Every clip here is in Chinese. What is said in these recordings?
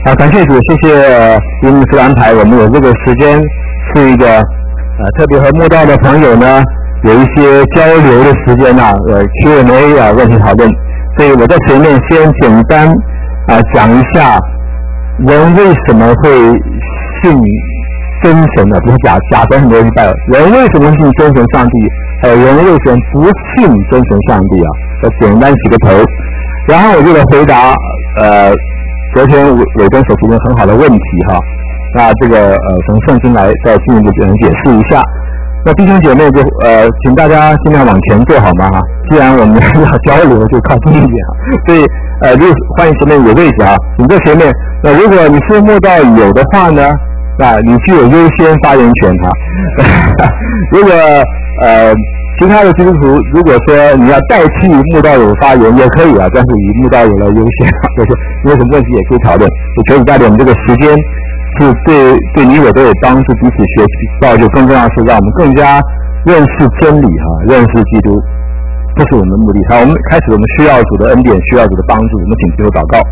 感谢主，谢谢林牧师的安排，我们有这个时间是一个特别和慕道的朋友呢有一些交流的时间Q&A 问题讨论，所以我在前面先简单讲一下人为什么会信真神呢？不是假神很多人拜，人为什么信真神上帝？人为什么不信真神上帝啊？我简单起个头，然后我就来回答昨天伟忠所提的很好的问题哈。那这个从圣经来再进一步解释一下。那弟兄姐妹就请大家尽量往前坐好吗哈？既然我们要交流，就靠近一点哈。所以如果欢迎前面有位置啊，你在前面。那如果你是慕道友的话呢，那你具有优先发言权哈。如果其他的基督徒如果说你要代替慕道友发言也可以啊，但是以慕道友来优先，就是有什么问题也可以讨论。就求主带领我们这个时间是对你我都有帮助，彼此学习造就，更重要的是让我们更加认识真理哈，认识基督，这是我们的目的。好，我们开始，我们需要主的恩典，需要主的帮助，我们请基督祷告。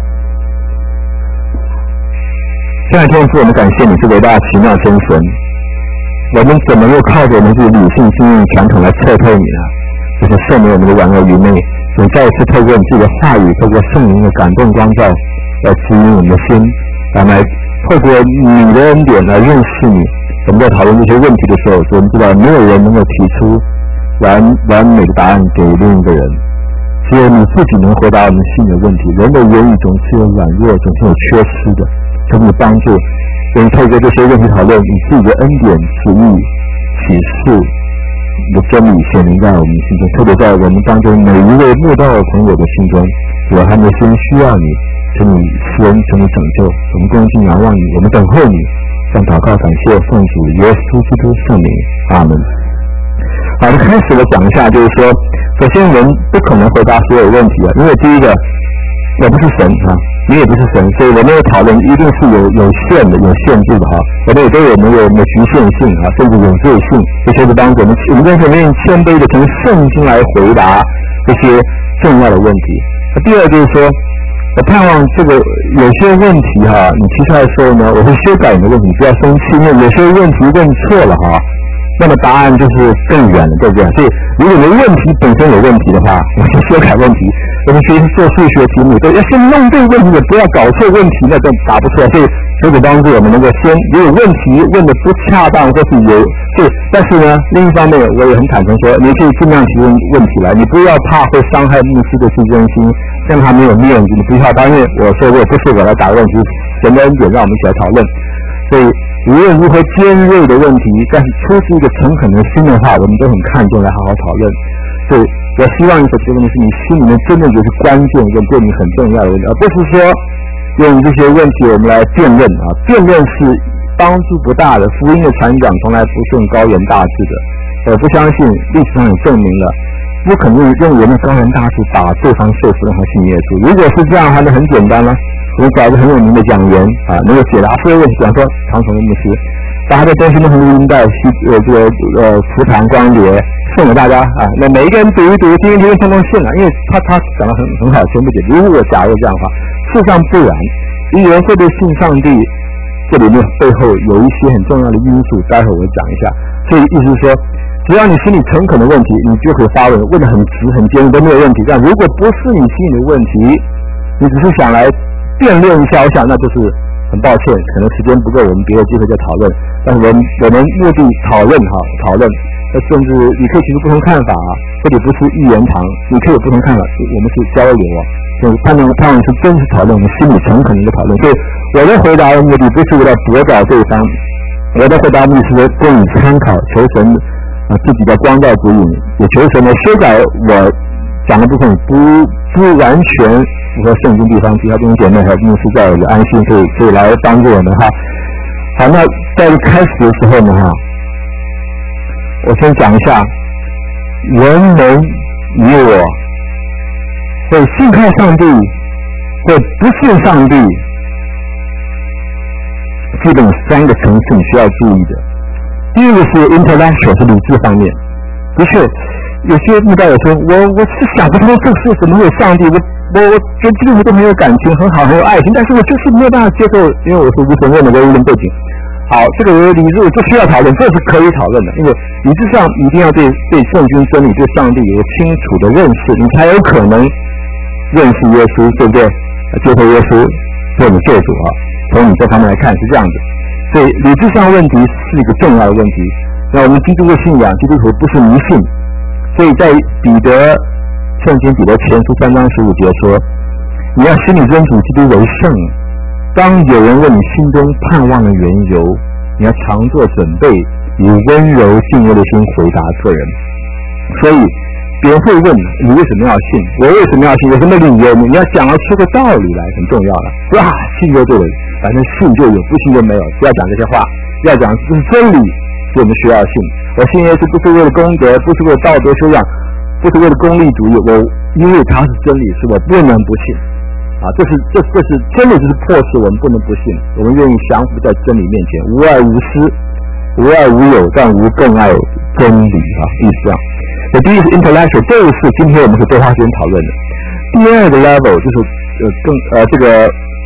亲爱的天父，我们感谢你是伟大奇妙真神，我们怎么又靠着我们自己理性经验传统来测透你呢？就是赦免我们的软弱愚昧，请再一次透过你自己的话语，透过圣灵的感动光照，来指引我们的心，来透过你的恩典来认识你。我们在讨论这些问题的时候，我们知道没有人能够提出完美的答案给另一个人，只有你自己能回答我们心里的问题。人的言语总是有软弱，总是有缺失的，求你帮助，我们透过这些问题讨论，你自己的恩典、旨意、启示、你的真理显明在我们心中，特别在我们当中每一位慕道的朋友的心中，我还没先需要你，请你施恩，请你拯救，我们恭敬仰望你，我们等候你，向祷告感谢奉主耶稣基督圣名，阿门。好的，开始我讲一下，就是说，首先我们不可能回答所有问题啊，因为第一个，我不是神啊，你也不是神，所以我们的讨论一定是有限的、有限制的哈。我们也都有我们的局限性啊，甚至有罪性，这些是帮助我们在前面谦卑的从圣经来回答这些重要的问题。第二就是说，我盼望这个有些问题哈，你提出来的时候呢，我会修改你的问题，不要生气，因为有些问题问错了哈，那么答案就是更远了，对不对？所以如果你的问题本身有问题的话，我就修改问题。我们学习做数学题目，都要先弄对问题，也不要搞错问题，那就答不出来。所以求主帮助我们能够先，如果问题问的不恰当，或是但是呢，另一方面我也很坦诚说，你可以尽量提问问题来，你不要怕会伤害牧师的自尊心，让他没有面子，你不要怕，因为我说不是我来答问题，神的恩典让我们一起来讨论。所以无论如何尖锐的问题，但是出自一个诚恳的心的话，我们都很看重来好好讨论。所以我希望你所提问的是你心里面真的有是关键跟对你很重要的问题，而不是说用这些问题我们来辩论啊，辩论是帮助不大的。福音的传讲从来不是用高言大志的，我不相信历史上也证明了，不可能用人的高言大志把对方说服让他信耶稣。如果是这样，还能很简单吗？我们找一个很有名的讲员啊，能够解答所有问题，比方说唐崇的牧师，把他的东西弄成录音带，磁盘光碟送给大家啊，那每一个人读一读，听一听，通信啊，因为他讲得很好，全部解。如果假如这样的话，事实上不然，一个人会不会信上帝，这里面背后有一些很重要的因素，待会我会讲一下。所以意思是说，只要你心里诚恳的问题，你就可以发问，问得很直很尖锐都没有问题。但如果不是你心里的问题，你只是想来辩论一下，我想那就是很抱歉，可能时间不够，我们别的机会再讨论。但是我们目的讨论，甚至你可以提出不同看法啊，这里不是一言堂，你可以有不同看法，我们是交流啊，所以盼望是真实讨论，我们心里诚恳的一个讨论。所以我的回答的目的不是为了驳倒对方，我的回答目的是供你参考，求神自己的光照指引，也求神呢修改我讲的部分不完全符合圣经地方，其他弟兄姐妹和牧师在有安心，可以来帮助我们哈。好，那在开始的时候呢我先讲一下，人们你我会信靠上帝，会不信上帝，基本有3个层次你需要注意的。第一个是 intellectual， 是理智方面。的确，有些慕道友说，我是想不通这是怎么会有上帝， 我跟基督徒都很有感情，很好，很有爱心，但是我就是没有办法接受，因为我是无神论的唯物论背景。好，这个理智这需要讨论，这是可以讨论的，因为理智上一定要对圣经真理、对上帝有个清楚的认识，你才有可能认识耶稣，对不对？接受耶稣做你救主啊。从你这方面来看是这样子，所以理智上问题是一个重要的问题。那我们基督的信仰，基督徒不是迷信，所以在圣经彼得前书3章15节说，你要心里认主基督为圣。当有人问你心中盼望的缘由，你要常做准备，以温柔敬畏的心回答个人。所以别人会问你为什么要信，我为什么要信，有什么理由？你要讲得出个道理来，很重要的。哇，信就对了，反正信就有，不信就没有。不要讲这些话，要讲这是真理，所以我们需要信。我信耶稣不是为了功德，不是为了道德修养，不是为了功利主义，因为它是真理，是我不能不信。这是真理，就是迫使我们不能不信。我们愿意降服在真理面前，无爱无私，无爱无有，但无更爱真理意思这样。第一是 intellectual， 这个是今天我们可以多花时间讨论的。第二个 level 就是这个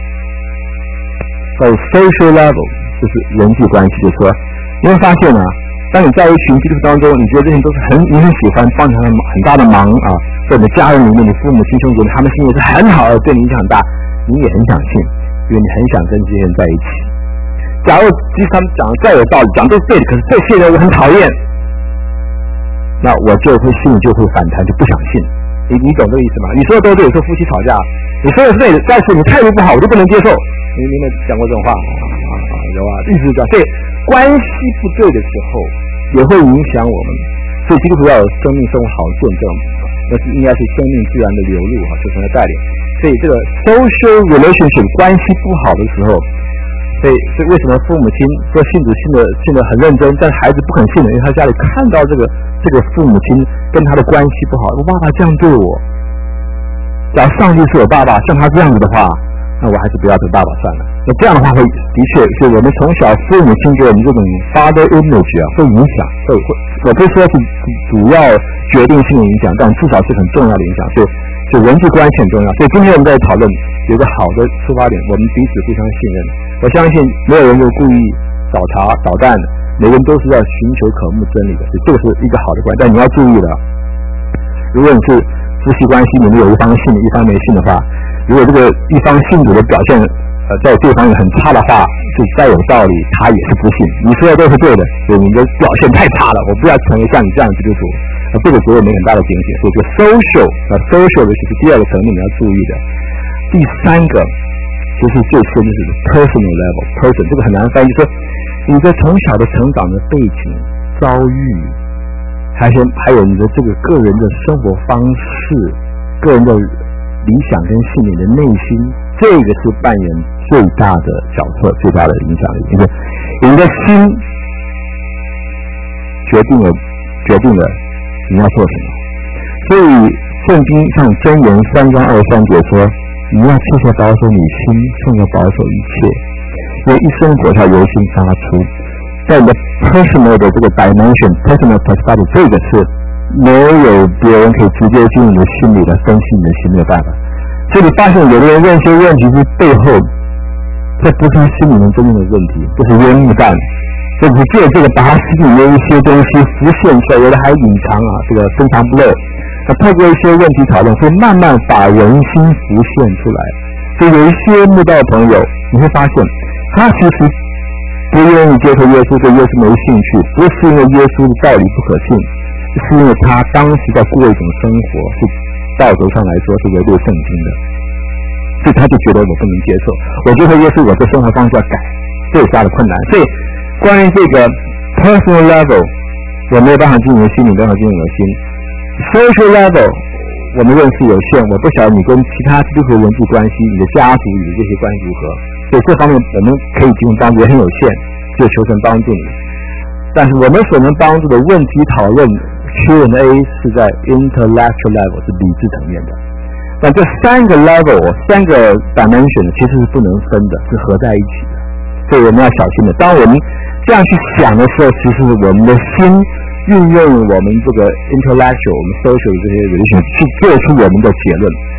social level， 就是人际关系，就是说你会发现当你在一群基督徒当中，你觉得这些都是你很喜欢，帮你很大的忙在你的家人里面，你父母亲兄弟他们心里是很好的，对你影响很大，你也很想信，因为你很想跟这些人在一起。假如即使他们讲的再有道理，讲都是对的，可是这些人我很讨厌，那我就会心里就会反弹，就不想信。你懂这个意思吗？你说的都对，有时候夫妻吵架，你说的是对的，但是你态度不好，我就不能接受。你们讲过这种话有意思是这样。所以关系不对的时候，也会影响我们。所以基督徒要有生命生活好见证，那是应该是生命自然的流露求神的带领。所以这个 social relationship 关系不好的时候，所以为什么父母亲说信主信的很认真，但是孩子不肯信的，因为他家里看到这个父母亲跟他的关系不好，我爸爸这样对我，假如上帝是我爸爸，像他这样子的话，那我还是不要这个爸爸算了。那这样的话的确是我们从小父母亲给我们这种 father image 会影响，我不是说是主要决定性的影响，但至少是很重要的影响。所以人际关系很重要。所以今天我们在讨论有个好的出发点，我们彼此互相信任。我相信没有人就故意找茬捣蛋的，每个人都是要寻求渴慕真理的，所以这个是一个好的关系。但你要注意了，如果你是夫妻关系里面有一方信一方没信的话，如果这个一方信主的表现在对方也很差的话，就再有道理他也是不信。你说的都是对的，所以你的表现太差了，我不要成为像你这样的基督徒。这个给我们很大的警醒。所以这个 social 的就是第二个层面你要注意的。第三个其实最深的是 personal level， 这个很难翻译，就是说你的从小的成长的背景遭遇，还有你的这个个人的生活方式，个人的理想跟信念的内心，这个是扮演最大的角色，最大的影响力。因为你的心决定了你要做什么。所以圣经上箴言3章23节说，你要切切保守你心，胜过保守一切，因为一生果效由心发出。在你的 personal 的这个 dimension personal perspective， 这个是没有别人可以直接进入你的心里来分析你的心，没有办法。所以你发现有的人问一些问题是背后，这不是他心里面真正的问题，这是烟雾弹，这只是借这个把他心里面一些东西浮现出来，有的还隐藏这个深藏不露。透过一些问题讨论，会慢慢把人心浮现出来。所以有一些慕道朋友，你会发现他其实不愿意接受耶稣，对耶稣没兴趣，不是因为耶稣的道理不可信，是因为他当时在过一种生活是道德上来说是违背圣经的，所以他就觉得我不能接受，我接受耶稣，我的生活方式要改，这是他的困难。所以关于这个 personal level， 我没有办法进入心，你没办法进入我的心。social level 我们认识有限，我不晓得你跟其他基督徒人际关系，你的家族里的这些关系如何，所以这方面我们可以提供帮助也很有限，就求神帮助你。但是我们所能帮助的问题讨论 Q&A 是在 intellectual level， 是理智层面的。但这三个 level 3个 dimension 其实是不能分的，是合在一起的，所以我们要小心的。当我们这样去想的时候，其实我们的心运用我们这个 intellectual 我们 social 这些 relation 去做出我们的结论，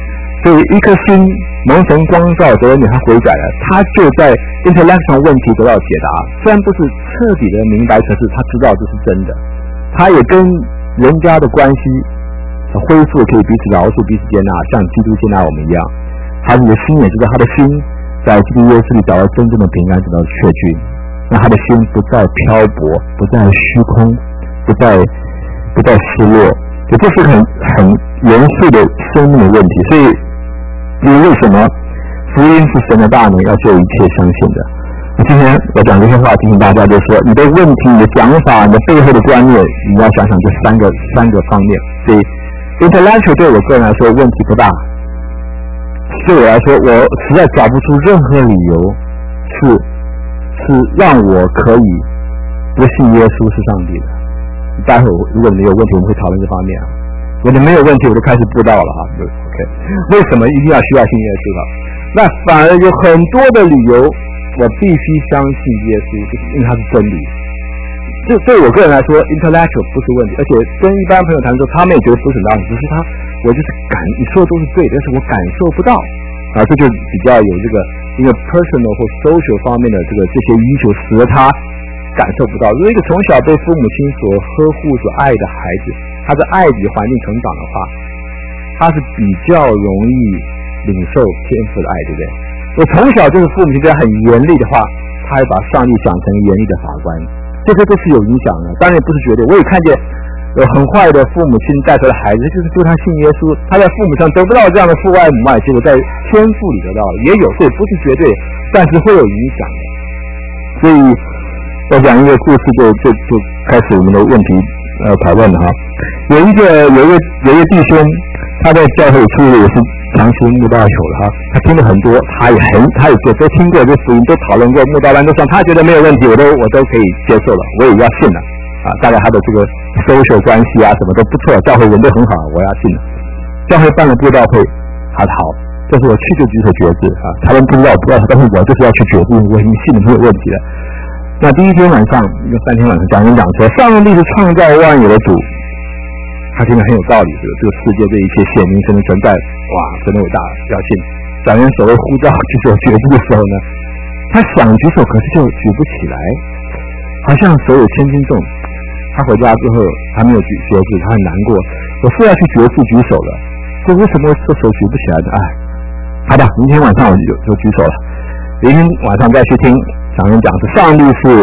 所以一颗心蒙神光照，得了你，他悔改了，他就在 intellectual 问题得到解答。虽然不是彻底的明白，可是他知道这是真的。他也跟人家的关系恢复，可以彼此饶恕、彼此接纳，像基督接纳我们一样。他的心也知道，他的心在基督耶稣里找到真正的平安，找到确据。那他的心不再漂泊，不再虚空，不再失落。这是很严肃的生命的问题。所以为什么福音是神的大能，要救一切相信的？今天我讲这些话提醒大家，就是说你的问题、你的想法、你的背后的观念，你要想想这三个方面。所以 intellectual 对我个人来说问题不大，对我来说我实在找不出任何理由是让我可以不信耶稣是上帝的。待会如果你有问题，我们会讨论这方面。如果你没有问题，我就开始布道了哈。OK， 为什么一定需要信耶稣呢？那反而有很多的理由，我必须相信耶稣，就是因为他是真理。这对我个人来说 ，intellectual 不是问题，而且跟一般朋友谈的时候，他们也觉得不是很大问题，只是我就是你说的都是对的，但是我感受不到啊，这就比较有这个一个 personal 或 social 方面的这些需求，使得他感受不到。如果一个从小被父母亲所呵护、所爱的孩子，他在爱里环境成长的话，他是比较容易领受天父的爱，对不对？我从小就是父母亲对他很严厉的话，他会把上帝想成严厉的法官，这些都是有影响的。当然不是绝对，我也看见有很坏的父母亲带出来的孩子，就是他信耶稣，他在父母上得不到这样的父爱母爱，结果在天父里得到了，也有，所以不是绝对，但是会有影响的。所以我讲一个故事就开始我们的问题讨论了哈。有一个弟兄，他在教会出入也是长期慕道友了哈，他听了很多，他也都听过这福音，都讨论过，慕道班都上，他觉得没有问题，我都可以接受了，我也要信了啊。大概他的这个 social 关系啊什么都不错，教会人都很好，我要信了。教会办了布道会，他好，这是我去就举手决志啊，他们不知道，但是我就是要去决志，我已经信了，没有问题了。那第一天晚上，3天晚上讲人讲说，上帝是创造万有的主，他听得很有道理，这个世界这一切显明神的存在，哇，真的伟大，要信。讲人所谓呼召举手决志的时候呢，他想举手，可是就举不起来，好像手有千斤重。他回家之后，他没有决志，他很难过。我是要去决志举手了，这为什么这手举不起来呢？好吧，明天晚上我就举手了。明天晚上再去听讲人讲，上帝是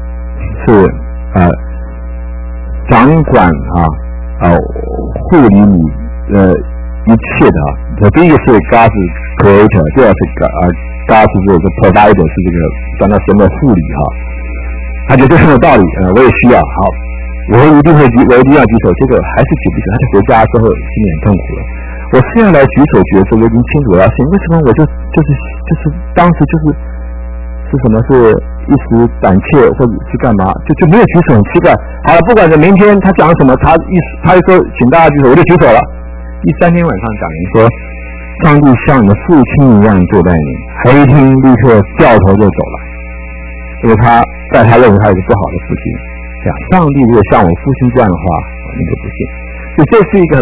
掌管护理你一切的啊。第一个是 God's creator， 第二是God's 这个 provider， 是这个讲到神的护理哈。他觉得很有道理，我也需要。好，我一定要举手，结果还是举不起来。他就回家之后心里很痛苦了。我是要来举手决志，我已经清楚我要信，为什么我就是当时是什么是一时胆怯或者是干嘛，就没有举手，很奇怪。好了，不管是明天他讲什么，他一说请大家举手，我就举手了。第3天晚上讲人说，上帝像你的父亲一样对待你，他一听立刻掉头就走了，因为他认为他有个不好的父亲。讲上帝如果像我父亲这样的话，你就不信。所以这是一个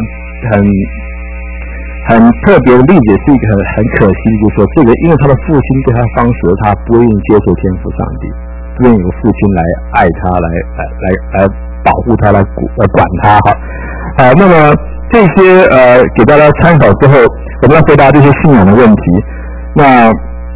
很特别的例子，也是一个很可惜的，就是说这个因为他的父亲对他的方式，他不愿意接受天父上帝，不愿意有父亲来爱他，来保护他，来管他哈。那么这些给大家参考之后，我们要回答这些信仰的问题。那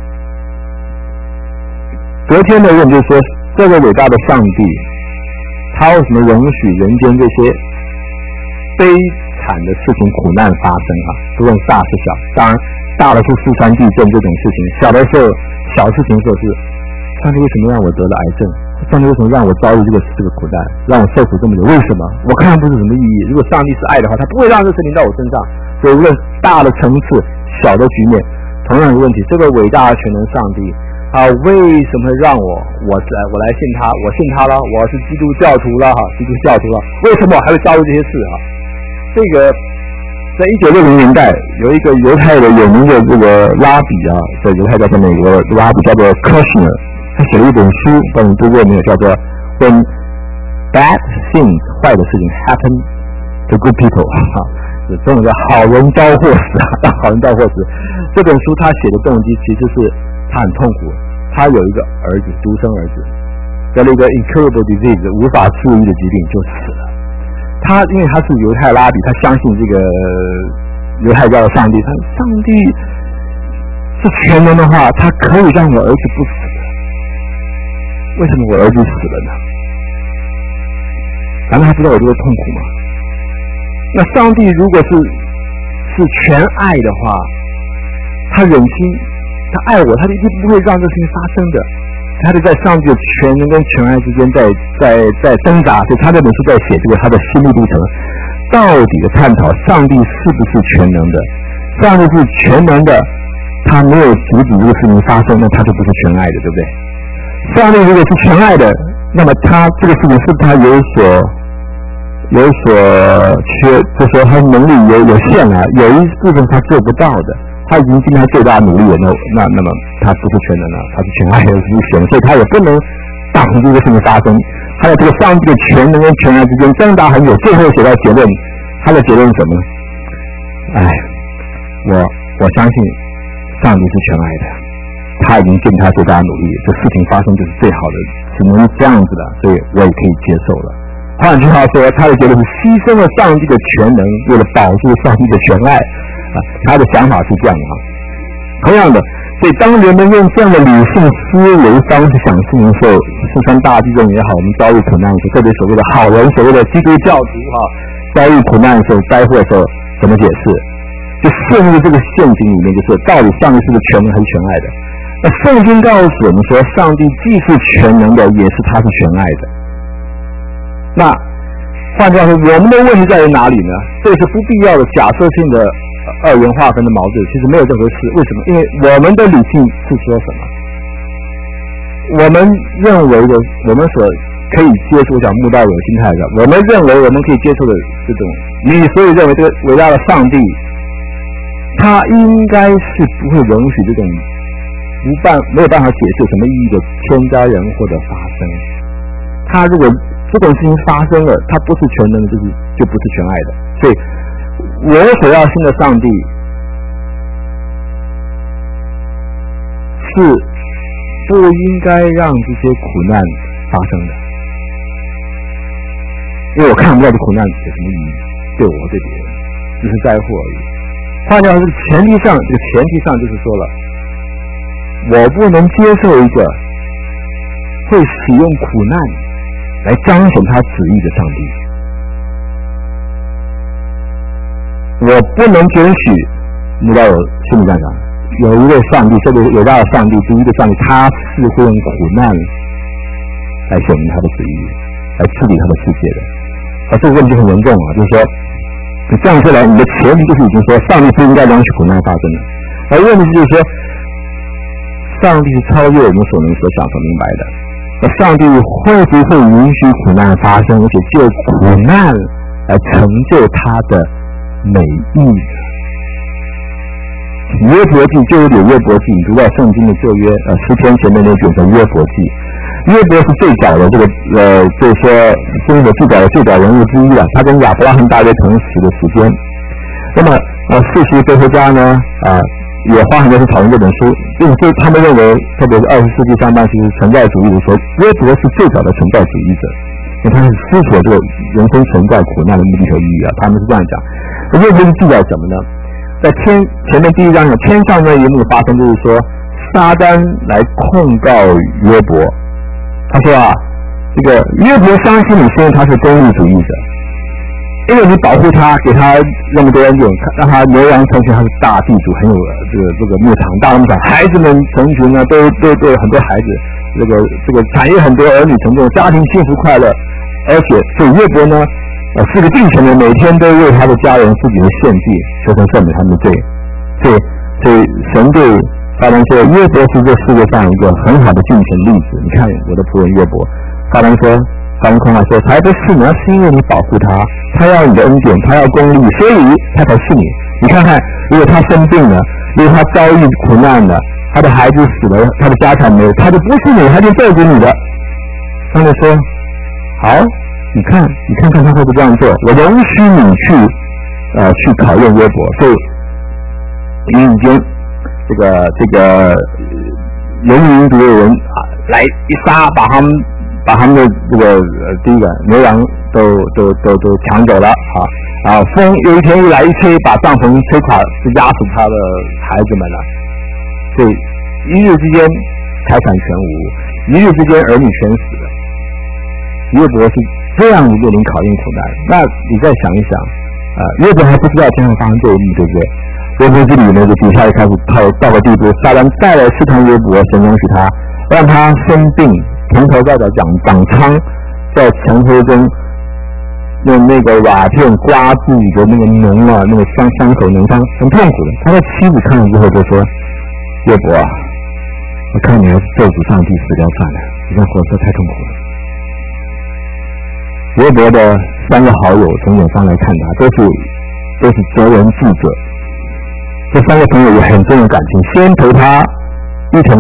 昨天的问就是说，这个伟大的上帝，他为什么容许人间这些悲惨的事情、苦难发生啊？不论大是小，当然大的是四川地震这种事情，小的时候小事情就是上帝为什么让我得了癌症？上帝为什么让我遭遇这个苦难，让我受苦这么久？为什么？我看不出什么意义。如果上帝是爱的话，他不会让这事临到我身上。所以无论大的层次、小的局面，同样的问题，这个伟大的全能上帝为什么让我来信他？我信他了，我是基督教徒了哈，基督教徒了，为什么我还会遭遇这些事啊？这个在1960年代有一个犹太的有名的这个拉比啊，在犹太教在美国的拉比叫做 Kushner， 他写了一本书，不知道你读过没有？叫做 When Bad Things 坏的事情 Happen to Good People 是中文叫好人遭祸死啊，好人遭祸死。这本书他写的动机其实是他很痛苦，他有一个儿子，独生儿子，得了一个 incurable disease 无法治愈的疾病就死了。他因为他是犹太拉比，他相信这个犹太教的上帝，上帝是全能的话，他可以让我儿子不死的。为什么我儿子死了呢？难道他不知道我这个痛苦吗？那上帝如果是全爱的话，他忍心，他爱我，他一定不会让这事情发生的。他就在上帝的全能跟全爱之间在挣扎，所以他这本书在写这个他的心路历程，到底的探讨上帝是不是全能的。上帝是全能的，他没有阻止这个事情发生，那他就不是全爱的，对不对？上帝如果是全爱的，那么他这个事情是他有所缺，就说他能力有限啊，有一部分他做不到的，他已经尽他最大努力了，那么他不是全能了，他是全爱的无限，所以他也不能挡住这个事情发生。他在这个上帝的全能跟全爱之间挣扎很久，最后写到结论，他的结论是什么呢？我相信上帝是全爱的，他已经尽他最大努力，这事情发生就是最好的，只能这样子的，所以我也可以接受了。换句话说，他的结论是牺牲了上帝的全能，为了保住上帝的全爱啊，他的想法是这样的啊。同样的，所以当人们用这样的理性思维方式想事情的时候，四川大地震也好，我们遭遇苦难的时候，特别所谓的好人，所谓的基督教徒遭遇苦难的时候、灾祸的时候，怎么解释？就陷入这个陷阱里面，就是到底上帝是不是全能还是全爱的？那圣经告诉我们说，上帝既是全能的，也是他是全爱的。那换句话说，我们的问题在于哪里呢？这个是不必要的假设性的二元划分的矛盾，其实没有这回事。为什么？因为我们的理性是说什么？我们认为的，我们所可以接受，讲穆道友心态的，我们认为我们可以接受的这种，你所以认为这个伟大的上帝，他应该是不会容许这种没有办法解释什么意义的天灾人祸的发生。他如果这种事情发生了，他不是全能的，就不是全爱的。所以我所要信的上帝是不应该让这些苦难发生的，因为我看不到这苦难有什么意义，对我对别人只是灾祸而已。换句话说，前提上就是说了，我不能接受一个会使用苦难来彰显他旨意的上帝，我不能准许穆道友心理战场有一位上帝，这个伟大的上帝，第一个上帝，他是会用苦难来显明他的旨意，来治理他的世界的。这个问题很严重啊，就是说，你这样说来，你的前提就是已经说上帝不应该容许苦难发生的。而问题就是说，上帝是超越我们所能所想所明白的。那上帝会不会允许苦难发生，而且借苦难来成就他的美意？约伯记就有点约伯记，你读到圣经的旧约诗篇前面那卷叫约伯记。约伯是最早的这个就是说中国最早人物之一了，他跟亚伯拉罕大约同时的时间。那么世俗哲学家呢也花很多时讨论这本书，因为他们认为，特别是20世纪上半期存在主义的时候，约伯是最早的存在主义者，因为他是思索这个人生存在苦难的目的和意义啊，他们是这样讲。约伯是记载什么呢？在前面第一章有天上那一幕发生，就是说撒旦来控告约伯，他说这个约伯相信你，是因为他是功利主义者，因为你保护他，给他那么多恩典，让他牛羊成群，他是大地主，很有这个牧场大牧场，孩子们成群呢，都很多孩子，这个产业很多，儿女成众，家庭幸福快乐，而且所以约伯呢是个敬虔的，每天都为他的家人自己的献祭，求神赦免他们的罪。所以神对撒旦说，约伯是这世界上一个很好的敬虔例子。你看我的仆人约伯，撒旦说，空话说，才不是呢，是因为你保护他，他要你的恩典，他要公义，所以他才是你。你看看，如果他生病了，如果他遭遇苦难了，他的孩子死了，他的家产没有，他就不是你，他就咒诅你的。他就说，好，你看看他会不会这样做？我容许你去去考验约伯，所以民间这个游牧民族的人来一杀，把他们的这个第一个牛羊都抢走了啊！风有一天一来一吹，把帐篷吹垮，是压死他的孩子们了。所以一日之间财产全无，一日之间儿女全死了。约伯是这样面临考验苦难。那你再想一想，约伯还不知道天上发生这一幕，对不对？约伯之旅呢，就底下就开始到了地步，撒旦再来试探约伯，神容许他，让他生病，从头到脚长疮，在尘灰中用那个瓦片刮自己的那个脓啊，那个伤口脓伤，很痛苦的。他的妻子看了之后就说：“约伯啊，我看你还是咒诅上帝死掉算了，你这样活着太痛苦了。”约伯的3个好友从远方来看他，都是责人智者。这3个朋友有很深的感情，先陪他一同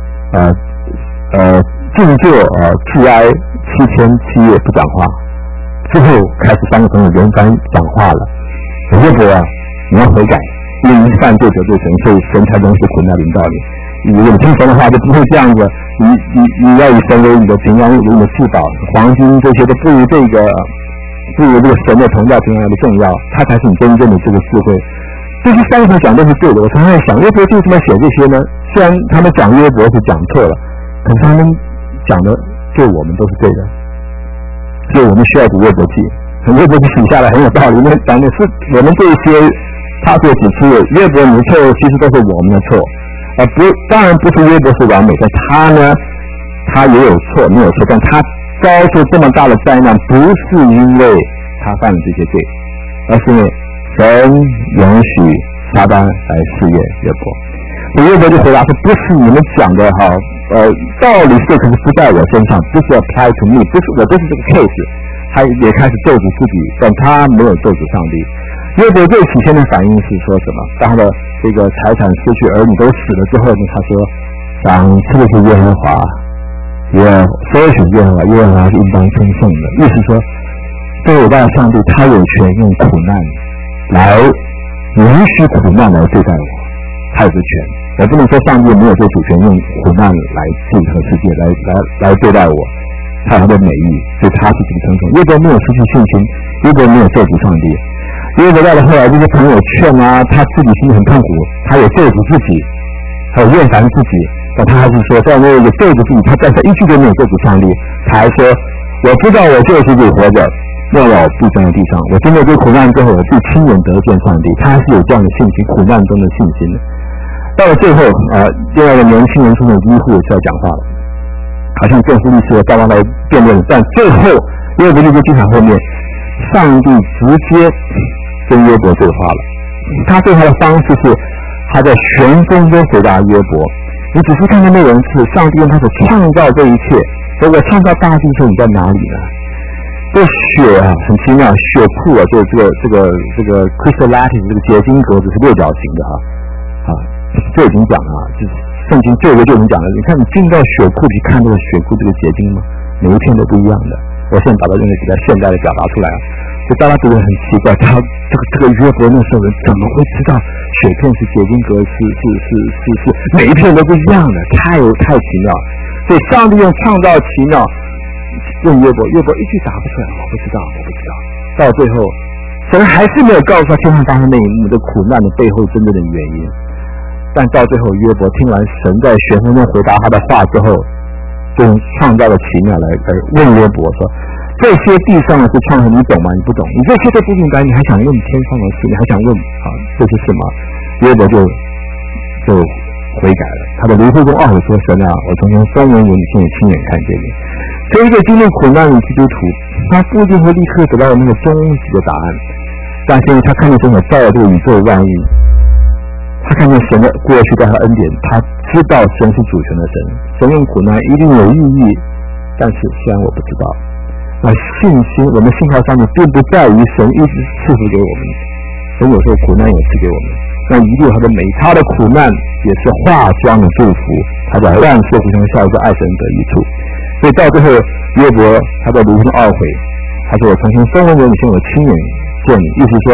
静坐致哀7天7夜不讲话，之后开始3个朋友轮番讲话了。约伯啊，你要悔改，因为你犯罪得罪神，所以神才容许苦难临到你。如果你听神的话，就不会这样子。你要以神为你的平安，为你的至宝，黄金这些都不如这个神的同在平安来的重要，它才是你真正的这个智慧。这些3个讲都是对的。我常常在想，约伯为什么写这些呢？虽然他们讲约伯是讲错了，可是他们讲的对我们都是对的，所以我们需要读约伯记。约伯记写下来很有道理，因为讲的是我们这些他所指出的约伯你的错，其实都是我们的错。当然不是约伯是完美的，他也有错，没有错，但他遭受这么大的灾难，不是因为他犯了这些罪，而是因为神允许撒旦来试验约伯。约伯就回答说：“不是你们讲的道理是，可是不在我身上，不是 apply to me， 我不是这个 case。”他也开始咒诅自己，但他没有咒诅上帝。约伯最起先的反应是说什么？当他的这个财产失去，儿女都死了之后呢？他说：“赏赐的是耶和华，所有选耶和华，耶和华是应当称颂的。”意思说，对伟大的上帝，他有权用苦难来允许苦难来对待我，他有这权。我不能说上帝没有这主权，用苦难来治和世界，来对待我。他有他的美意，所以他是这个称颂。约伯没有失去信心，约伯没有咒诅上帝。约伯到了后来，这些朋友劝他自己心里很痛苦，他有咒诅自己，还有厌烦自己，但他还是说，在那个咒诅自己，他但是一句都没有咒诅上帝。他还说：“我知道我就是自己活着，要我必站在地上。我经过这苦难之后，我必亲眼得见上帝。”他还是有这样的信心，苦难中的信心的。到了最后另外一个年轻人出现医护是要讲话了。好像辩护律师刚刚来辩论，但最后约伯记就经常后面，上帝直接跟约伯对话了。他对话的方式是他在旋风中回答约伯。你仔细看的内容是，上帝用他所创造这一切。如果创造大地的时候，你在哪里呢？这雪很奇妙，雪库就是这个 crystal lattice 这个结晶格子是6角形的这已经讲了就是圣经这个就已经讲了。你看，你进到雪库里看这个雪库这个结晶吗？每一片都不一样的。我现在把它用比较现代的表达出来就大家觉得很奇怪，这个约伯那时候人怎么会知道雪片是结晶格是每一片都不一样的？太奇妙。所以上帝用创造奇妙问约伯一句答不出来，我不知道。到最后，神还是没有告诉他天上发生那一幕的苦难的背后真正的原因。但到最后，约伯听完神在旋风中回答他的话之后，就用创造的奇妙来问约伯说：“这些地上的是创造，你懂吗？你不懂，你这些都不明白，你还想问天上的事？你还想问这是什么？”约伯就悔改了。他的离婚中懊悔说：“神啊，我从前风闻有你，现在亲眼看见你。”所以一个经历苦难的基督徒，他不一定会立刻得到那个终极的答案，但是因为他看见神所造的这个宇宙万物。他看见神的过去对他恩典，他知道神是主权的神，神用苦难一定有意义，但是虽然我不知道，那信心我们信靠上帝并不在于神一直赐福给我们，神有时候苦难也赐给我们，那一定有他的美，他的苦难也是化妆的祝福，他在万事互相效力，爱神得益处。所以到最后约伯他在离婚懊悔，他说：“我从前风闻有你，现在我亲眼见你。”意思说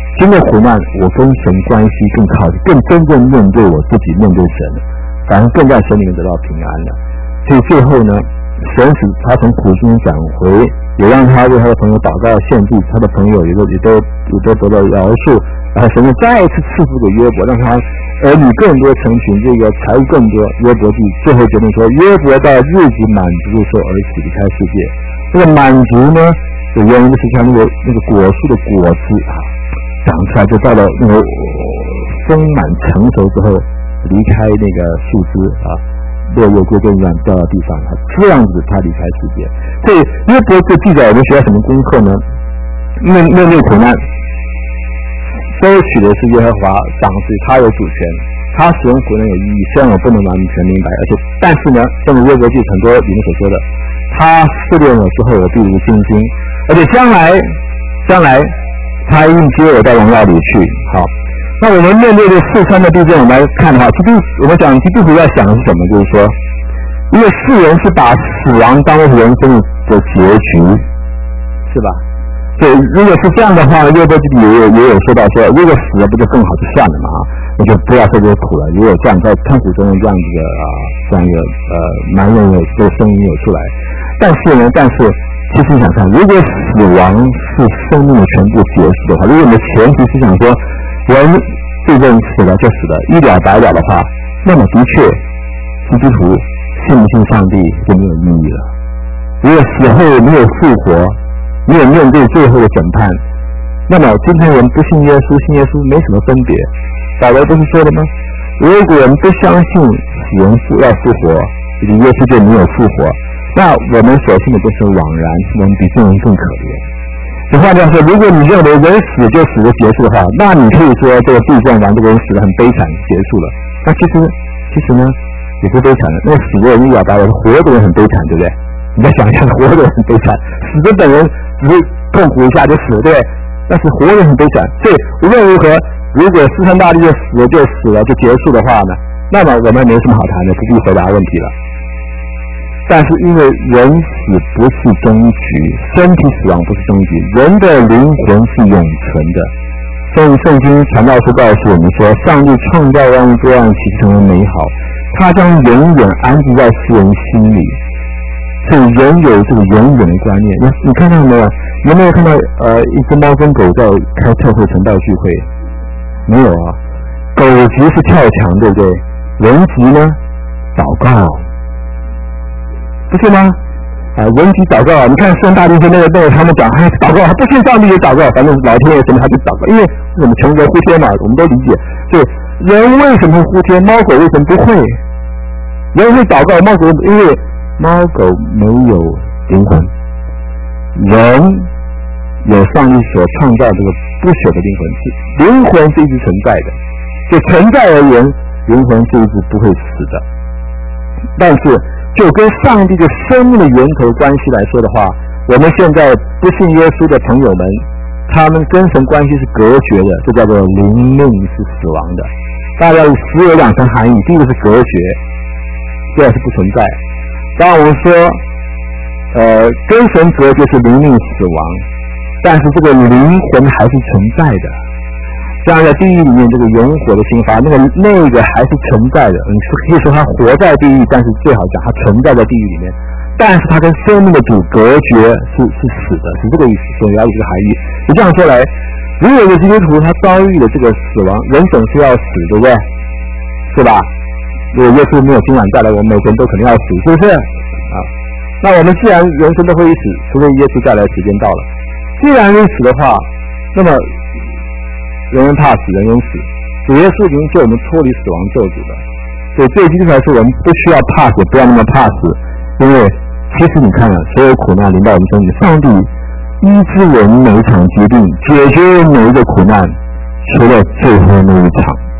经过苦难，我跟神关系更靠近，更真正面对我自己，面对神，反而更在神里面得到平安了。所以最后呢，神使他从苦中转回，也让他为他的朋友祷告献祭，他的朋友也都得到饶恕，然后神就再一次赐福给约伯，让他儿女更多成群，这个财物更多。约伯记最后决定说，约伯到日子满足的时候而死，离开世界。这个满足呢，的原因就是像那个果树的果子啊，长出来就到了那个丰满成熟之后，离开那个树枝啊，落叶归根一样掉到地上，这样子他离开世界。所以约伯这记载我们学到什么功课呢？面对苦难，收取的是耶和华赏赐，他有主权，他使用苦难有意义。虽然我不能完全明白，但是呢，正如约伯记很多里面所说的，他试炼我之后，我必如精金，而且将来他一定接我到荣耀里去。好，那我们面对这四川的地震，我们来看的话，我们讲基督徒要想的是什么？就是说，因为世人是把死亡当作人生的结局，是吧？对，如果是这样的话，约伯记里也有说到说，如果死了不就更好就算了嘛，你就不要受这些苦了。如果这样在痛苦中这样子的这样一个蛮人的这个声音有出来，但是其实你想看，如果死亡是生命的全部结束的话，如果你的前提是想说人地震死了就死了，一了百了的话，那么的确基督徒信不信上帝就没有意义了。如果死后没有复活，没有面对最后的审判，那么今天人不信耶稣，信耶稣没什么分别。保罗不是说了吗？如果人不相信死人要复活，耶稣就没有复活，那我们所信的就是枉然，我们比众人更可怜。换句话说，如果你认为人死就死就结束的话，那你可以说这个地震完这个人死得很悲惨结束了。那其实呢也不悲惨的，那死的人一了百了，活的人很悲惨，对不对？你再想一下，活的人很悲惨，死的本人只是痛苦一下就死了，对不对？但是活的人很悲惨。所以无论如何，如果四川大地就死了就死了就结束的话呢，那么我们没什么好谈的，不必回答问题了。但是因为人死不是终局，身体死亡不是终局，人的灵魂是永存的。所以圣经传道书告诉我们说，上帝创造万物多样，其成为美好，他将永远安置在世人心里。所以人有这个永远的观念。你看到没有？有没有看到一只猫跟狗在开特会晨道聚会？没有啊。狗急是跳墙，对不对？人急呢，祷告，不是吗？人急祷告。你看圣大地那个他们讲，祷告，不信上帝也祷告，反正老天爷什么他就祷告，因为我们穷人呼天嘛，我们都理解。所以人为什么会呼天？猫狗为什么不会？人会祷告，猫狗因为猫狗没有灵魂，人有上帝所创造这个不朽的灵魂是一直存在的。就存在而言，灵魂是一直不会死的。但是就跟上帝的生命的源头关系来说的话，我们现在不信耶稣的朋友们，他们跟神关系是隔绝的，这叫做灵命是死亡的。大家死有两层含义，第一个是隔绝，第二是不存在。当然我们说跟神隔绝是灵命死亡，但是这个灵魂还是存在的。像在地狱里面这个永火的刑罚，那个还是存在的。你可以说他活在地狱，但是最好讲他存在在地狱里面，但是他跟生命的主隔绝是死的，是这个意思，所以要有这个含义。你这样说来，如果一个基督徒他遭遇了这个死亡，人总是要死，对不对？是吧？如果耶稣没有今晚再来，我们每个人都肯定要死，是不是？那我们既然人生都会死，除非耶稣再来时间到了。既然如此的话，那么人人怕死，人人死。主耶稣已经救我们脱离死亡咒诅了。所以对基督徒来说，我们不需要怕死，不要那么怕死，因为其实你看所有苦难临到我们身体，上帝医治我们每一场疾病，解决每一个苦难，除了最后那一场，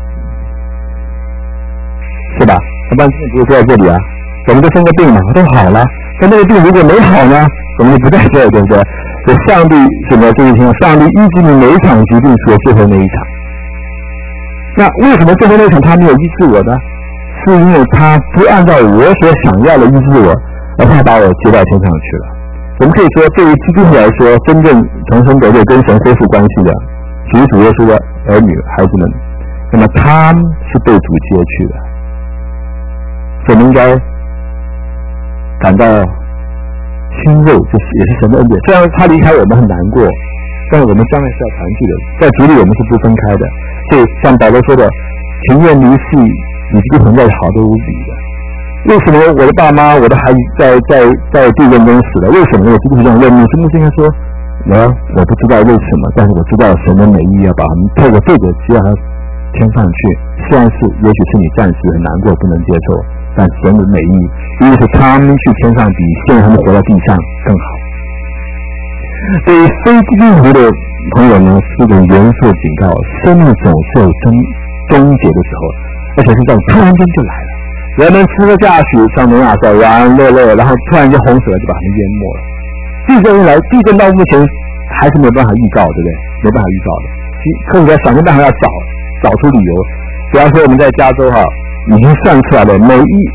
是吧？要不然不是在这里啊，我们就生个病嘛，都好了。但那个病如果没好呢，我们就不在这，对不对？所以上帝什么？注意听，上帝医治你每一场疾病，除了最后那一场。那为什么最后那一场他没有医治我呢？是因为他不按照我所想要的医治我，而他把我接到天上去了。我们可以说，对于基督徒来说，真正重生得救跟神恢复关系的， 属于主耶稣的儿女孩子们，那么他们是被主接去的，所以我们应该感到欣慰，就是也是神的恩典。虽然他离开我们很难过，但是我们将来是要团聚的，在主里我们是不分开的。所以像保罗说的，情愿离世与基督同在好都无比的。为什么我的爸妈我的孩子在地震中死了？为什么我基督徒这样认命？是牧师应该说我不知道为什么，但是我知道神的美意要把他们透过这个接到天上去。虽然是也许是你暂时很难过不能接受，但神的美意因为是他们去天上比现在他们活在地上更好。对于非基督徒的朋友呢，是一种严肃的警告，生命总是有终结的时候，而且是这样突然间就来了。人们吃喝下去，像挪亚在玩乐乐，然后突然间洪水就把他们淹没了。地震到目前还是没办法预告，对不对？没办法预告的。科学家想尽办法要找出理由。比方说我们在加州已经算出来了，每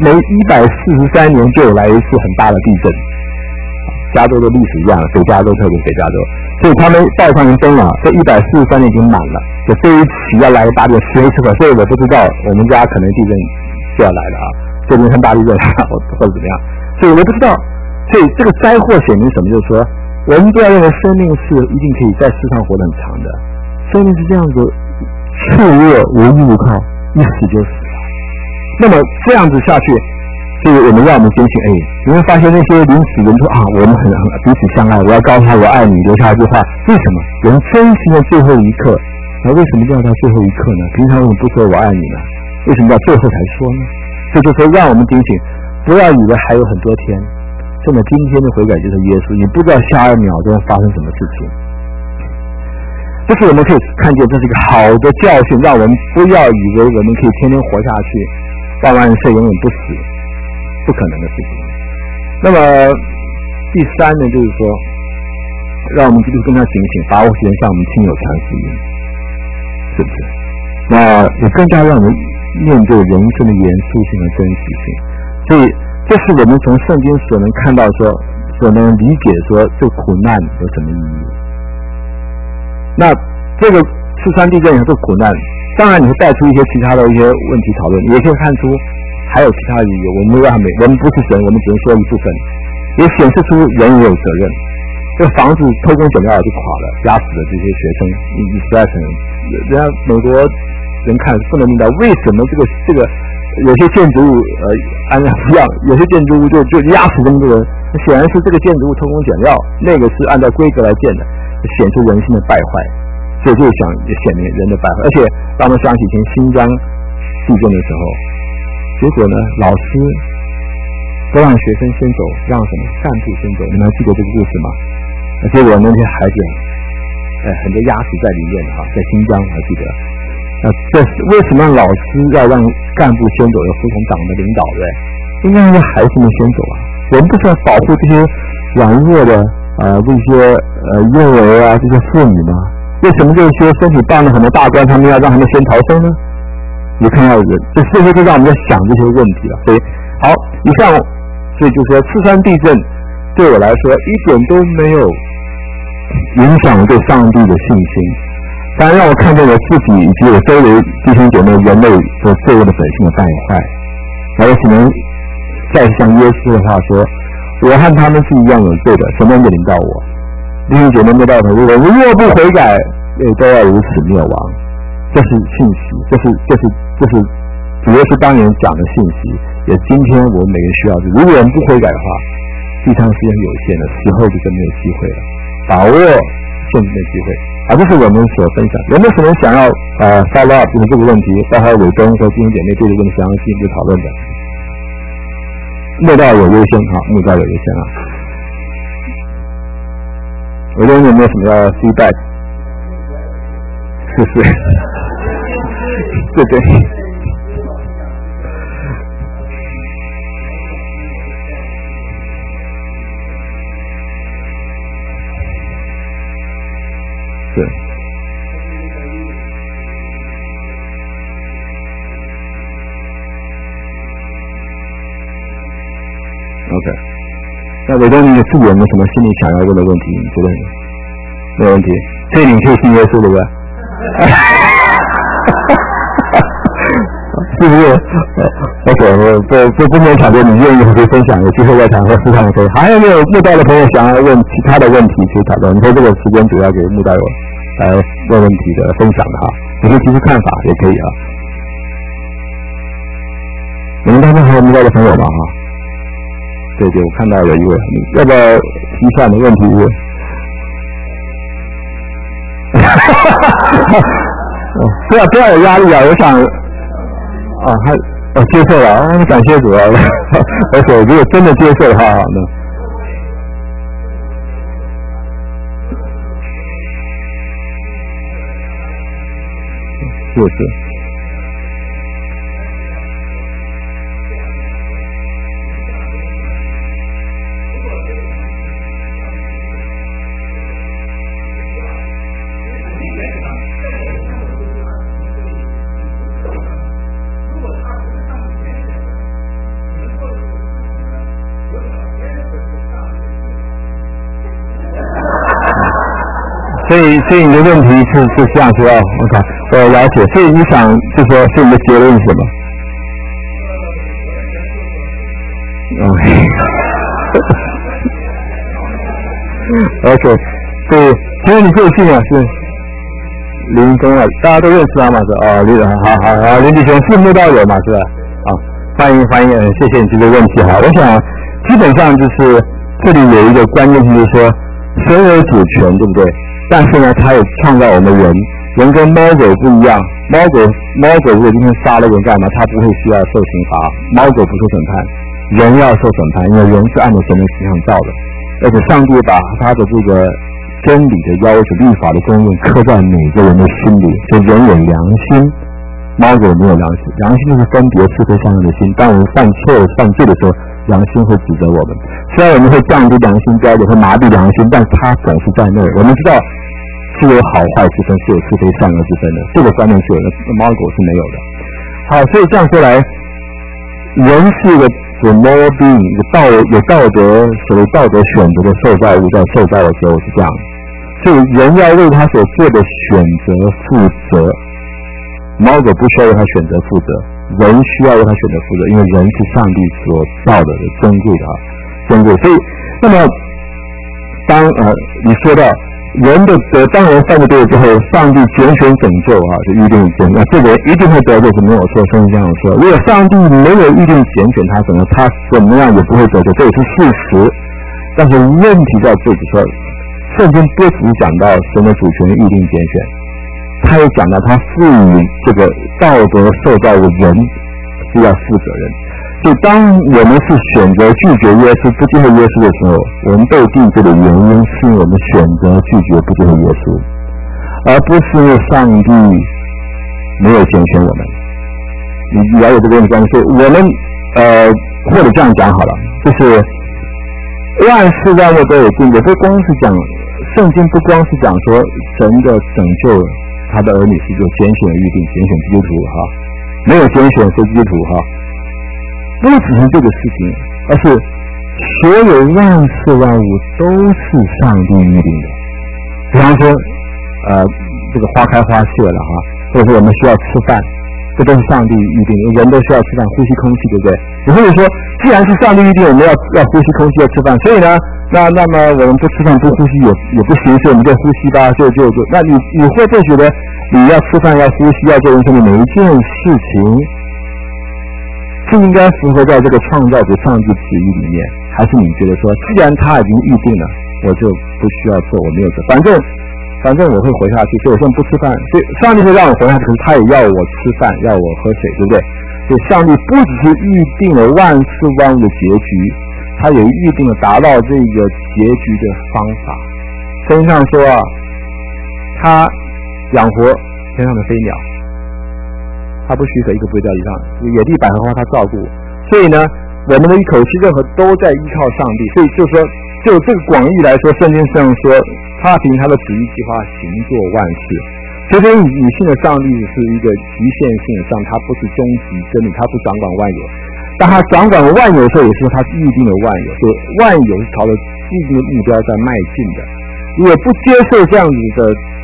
143年就有来一次很大的地震。加州的历史一样，北加州特别北加州，所以他们报上登了，这143年已经满了，就这一期要来个大地震11次了，所以我不知道我们家可能地震就要来了这边很大地震或者怎么样，所以我不知道。所以这个灾祸显明什么？就是说，我们不要认为生命是一定可以在世上活得很长的，生命是这样子脆弱无依无靠，一死就死了。那么这样子下去，所以我们让我们坚信，你会发现那些临死人说我们很彼此相爱，我要告诉他我爱你，留下一句话。为什么人真心的最后一刻？那为什么一定要到最后一刻呢？平常我们不说我爱你呢？为什么要最后才说呢？这就是说让我们警醒，不要以为还有很多天。真的，今天的悔改就是耶稣，你不知道下1秒钟发生什么事情。这是我们可以看见，这是一个好的教训，让我们不要以为我们可以天天活下去，万万岁永远不死，不可能的事情。那么第三呢，就是说，让我们基督更加警醒，把握时间向我们亲友传福音，是不是？那也更加让我们面对人生的严肃性和真实性。所以这是我们从圣经所能看到所能理解说这苦难有什么意义。那这个四川地震也是苦难，当然你会带出一些其他的一些问题讨论，也可以看出还有其他的理由。我们不是神，我们只能说一部分，也显示出人也有责任。这个房子偷工减料就垮了，压死了这些学生，你实在是人家美国人看不能明白为什么这个有些建筑物按照不一样，有些建筑物就压死这么多人，显然是这个建筑物偷工减料，那个是按照规格来建的，显出人性的败坏，所以就也显明人的败坏。而且让我们想起以前新疆地震的时候，结果呢，老师不让学生先走，让什么干部先走，你们还记得这个故事吗？结果那些孩子很多压死在里面在新疆还记得。这为什么让老师要让干部先走，要服从党的领导的？应该让孩子们先走我们不是要保护这些软弱的这些幼儿这些妇女吗？为什么这些身体棒的很多大官他们要让他们先逃生呢？你看到这些就让我们在想这些问题了。所以好，以上所以就说四川地震对我来说一点都没有影响对上帝的信心。当然让我看见我自己以及我周围弟兄姐妹人类所罪恶的本性的败坏，而我只能再像耶稣的话说，我和他们是一样有罪的，什么人领到我？弟兄姐妹没到头，我若不悔改，都要如此灭亡。这是信息，这是主耶稣当年讲的信息，也是今天我们每个人需要的。如果我们不悔改的话，地上时间有限的，死后就真没有机会了。把握现在的机会。这是我们所分享。有没有什么想要follow up 就是这个问题，包括伟东和弟兄姐妹对这个问题想要进一步讨论的？慕道有优先慕道有优先伟东有没有什么要 feedback？ 是对。是。OK， 那伟东你自己有没有什么心里想要问的问题？你觉得没有问题？这里你可以信耶稣对不对？ 是不是？OK， 不勉强的，你愿意可以分享，有机会再谈或私下可以。还有没有慕道的朋友想要问其他的问题可以讨论？你说这个时间主要给慕道友来问问题的分享的哈，你可以提出看法也可以啊。你们当中还有慕道的朋友吗？哈，对，我看到有一位，要不要提一下你的问题？不要有压力啊！我想，接受了，感谢主啊！而且如果真的接受的话，那是。所以你的问题是这样说，OK， 我了解。所以你想就说，是你的结论是什么？OK， 所以请问你贵姓啊？是林峰啊，大家都认识他嘛？是好，林弟兄是慕道友嘛？是吧？欢迎，谢谢你这个问题哈。我想基本上就是这里有一个关键就是说，神有主权，对不对？但是呢，他也创造我们人跟猫狗不一样。猫狗如果今天杀了人干嘛？它不会需要受刑罚，猫狗不受审判，人要受审判，因为人是按照神的形象造的，而且上帝把他的这个真理的要求、律法的公义刻在每个人的心里，所以人有良心，猫狗没有良心。良心就是分别是非善恶的心。当我们犯错犯罪的时候，良心会指责我们，虽然我们会降低良心标准，会麻痹良心，但它总是在那儿。我们知道是有好坏之分，是有是非善恶之分的，这个观念是有的，猫狗是没有的。好，所以这样说来，人是一个有 moral being， 有道德，所谓道德选择的受造物，在受造的时候是这样。所以人要为他所做的选择负责，猫狗不需要为他选择负责，人需要为他选择负责，因为人是上帝所造的珍贵的珍贵。所以，那么当你说到人的当人犯了罪之后，上帝拣选拯救就预定拣，那这个一定会得救是没有错。圣经这样说，如果上帝没有预定拣选他怎么样也不会得救，这也是事实。但是问题在这里说，圣经不只讲到神的主权预定拣选，他也讲到他赋予这个道德受造的人是要负责任。所以当我们是选择拒绝耶稣不接受耶稣的时候，我们被定罪的原因是因为我们选择拒绝不接受耶稣，而不是因为上帝没有拣选我们。你了解这个问题关系，所以我们或者这样讲好了，就是万事万物都有定罪。不光是讲圣经，不光是讲说神的拯救他的儿女是就拣选预定，拣选基督徒没有拣选非基督徒不只是这个事情，而是所有万事万物都是上帝预定的。比方说这个花开花谢了或者说我们需要吃饭，这都是上帝预定的，人都需要吃饭，呼吸空气，对不对？你或者说既然是上帝预定我们要呼吸空气要吃饭，所以呢那么我们不吃饭不呼吸也不行，所以我们就呼吸吧，就那你会不会觉得你要吃饭要呼吸要做人生的每一件事情是应该符合在这个创造者上帝旨意里面，还是你觉得说既然他已经预定了我就不需要做，我没有做，反正我会活下去，所以我现在不吃饭，所以上帝会让我活下去，可是他也要我吃饭要我喝水，对不对？所以上帝不只是预定了万事万物的结局，他也预定了达到这个结局的方法。圣经上说他养活天上的飞鸟，他不许可一个不会掉地上，野地百合花他照顾，所以呢我们的一口气任何都在依靠上帝。所以就是说就这个广义来说，圣经上说他凭他的旨意计划行作万事。除非你信的上帝是一个局限性的上，他不是终极真理，他不掌管万有，但他掌管万有的时候也是他预定的万有，所以万有是朝着预定的目标在迈进的。如果不接受这样子的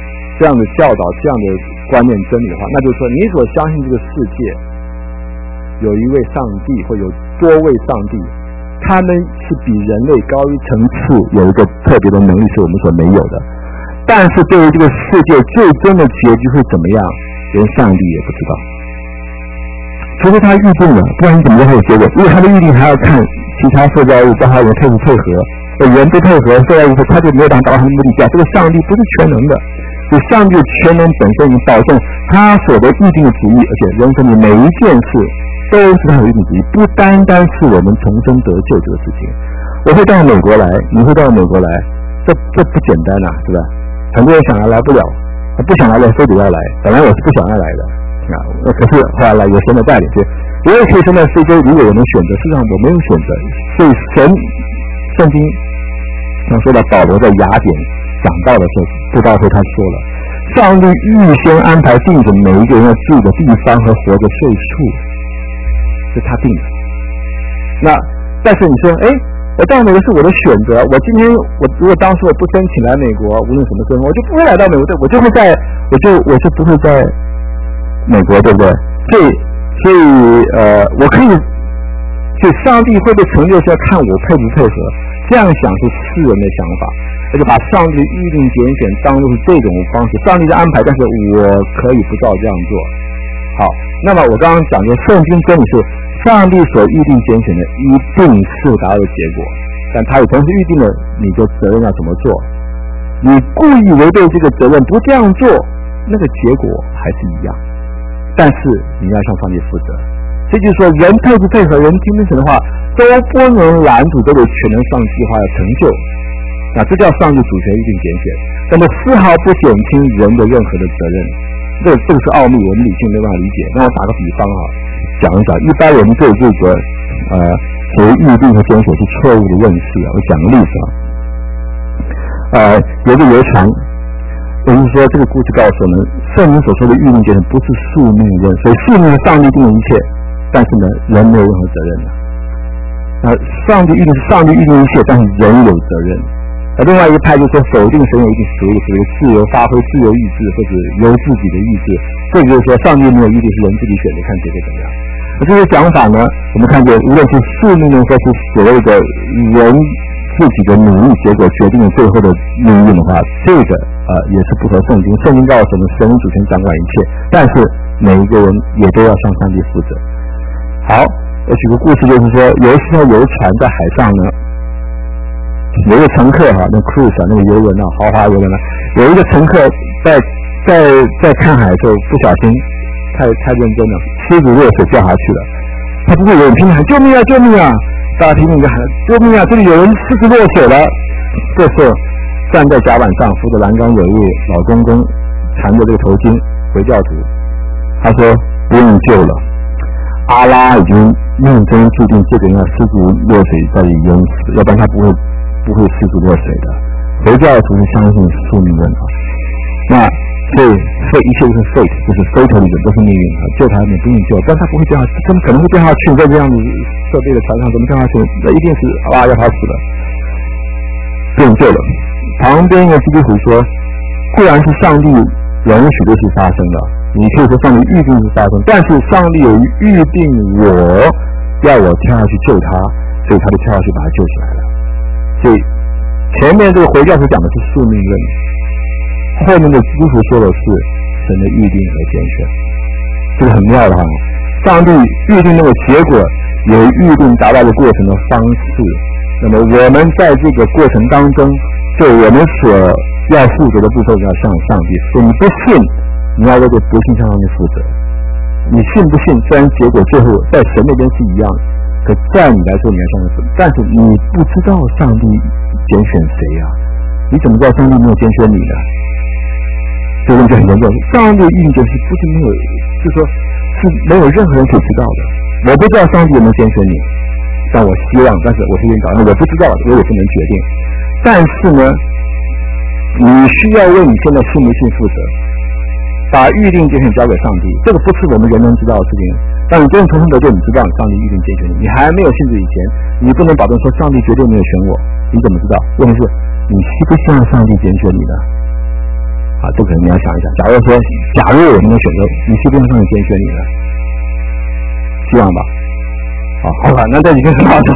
这样的教导、这样的观念真理的话，那就是说你所相信这个世界有一位上帝或有多位上帝，他们是比人类高一层次，有一个特别的能力是我们所没有的。但是对于这个世界最终的结局会怎么样，连上帝也不知道。除非他预定了，不然你怎么知道他有结果？因为他的预定还要看其他受教物，包括人配不配合，人不配合，受教物他就没有达到他的目的。这个上帝不是全能的，所以上帝的全能本身已经保证他所的预定的旨意，而且人生的每一件事都是他的预定旨意，不单单是我们重生得救这个事情。我会到美国来，你会到美国来，这不简单啊，是吧？很多人想来不了，不想来的非得要来。本来我是不想要来的啊，可是后来有神的带领，我也可以生在非洲，如果我能选择，事实上我没有选择。所以圣经上说到保罗在雅典讲道的时候，布道会他说了，上帝预先安排定准每一个人要住的地方和活的岁数，是他定的。那但是你说，我到美国是我的选择，我今天如果当时我不申请来美国，无论什么身份，我就不会来到美国，我就不会在美国，对不对？所以我可以，所以上帝会不会成就是要看我配不配合，这样想是世人的想法，而且把上帝的预定拣选当作是这种方式，上帝的安排，但是我可以不照这样做。好，那么我刚刚讲的圣经真理是上帝所预定拣选的一定是达到的结果，但他也同时预定了你的责任要怎么做。你故意违背这个责任，不这样做，那个结果还是一样。但是你要向上帝负责，这就是说人配不配合，人听不听的话，都不能拦阻这个全能上计划的成就。那这叫上帝主权预定拣选，那么丝毫不减轻人的任何的责任。这个是奥秘，我们理性没办法理解。那我打个比方讲一讲，一般我们对这个所谓预定和拣选是错误的认识我讲个例子有个游船，也就是说这个故事告诉我们，圣经所说的预定拣选不是宿命论，所以宿命是上帝定的一切，但是呢，人没有任何责任上帝预定是上帝预定一切，但是人有责任。另外一派就是说否定神有一定所谓自由发挥、自由意志或者由自己的意志，这个就是说上帝没有预定，是人自己选择看结果怎么样。这些讲法呢，我们看见无论是宿命论或是所谓的人自己的努力结果决定了最后的命运的话，这个也是不合圣经。圣经告诉我们神主权掌管一切，但是每一个人也都要向上帝负责。好，我举个故事，就是说有一艘游船在海上呢，有一个乘客那 cruise 那个游轮豪华游轮有一个乘客在看海的时候不小心太认真了，失足落水掉下去了。他不会游泳，拼命喊救命啊救命啊！大家拼命地喊救命啊！这里有人失足落水了。这时候站在甲板上扶着栏杆有一位老公公，缠着这个头巾，回教徒。他说不用救了，阿拉已经命中注定这个人要失足落水在这里淹死，要不然他不会失足落水的。回教徒是相信宿命论那所以一切都是 fate， 就是 fatalism， 都是命运救他也不用救，但他不会掉下去，他们可能会掉下去，在这样的设备的船上怎么掉下去？那一定是要他死了，不用救了。旁边一个基督徒说，固然是上帝容许这事发生了，你可以说上帝预定是发生，但是上帝有预定要我跳下去救他，所以他就跳下去把他救起来了。所以前面这个回教徒讲的是宿命论，后面的基督徒说的是神的预定和拣选，这个很妙的上帝预定那个结果，有预定达到的过程的方式。那么我们在这个过程当中，对我们所要负责的部分要向上帝。所以你不信，你要为这不信向上帝负责。你信不信，虽然结果最后在神那边是一样，可在你来说你要向上帝负责。但是你不知道上帝拣选谁你怎么知道上帝没有拣选你呢？这个问题很严重。上帝的预定是不是没有，就是说是没有任何人可以知道的。我不知道上帝有没有拣选你，但我希望，但是我是愿意搞，我不知道，我也不能决定。但是呢，你需要为你现在信不信负责，把预定拣选交给上帝，这个不是我们人能知道的事情。当你真正重生得救，你知道上帝预定拣选你，你还没有信主以前，你不能保证说上帝绝对没有选我，你怎么知道？问题是你希不希望上帝拣选你呢？ 啊，这个你要想一想。假如我们的选择，你是不是上帝拣选你呢？希望吧。好吧，那这已经很好的。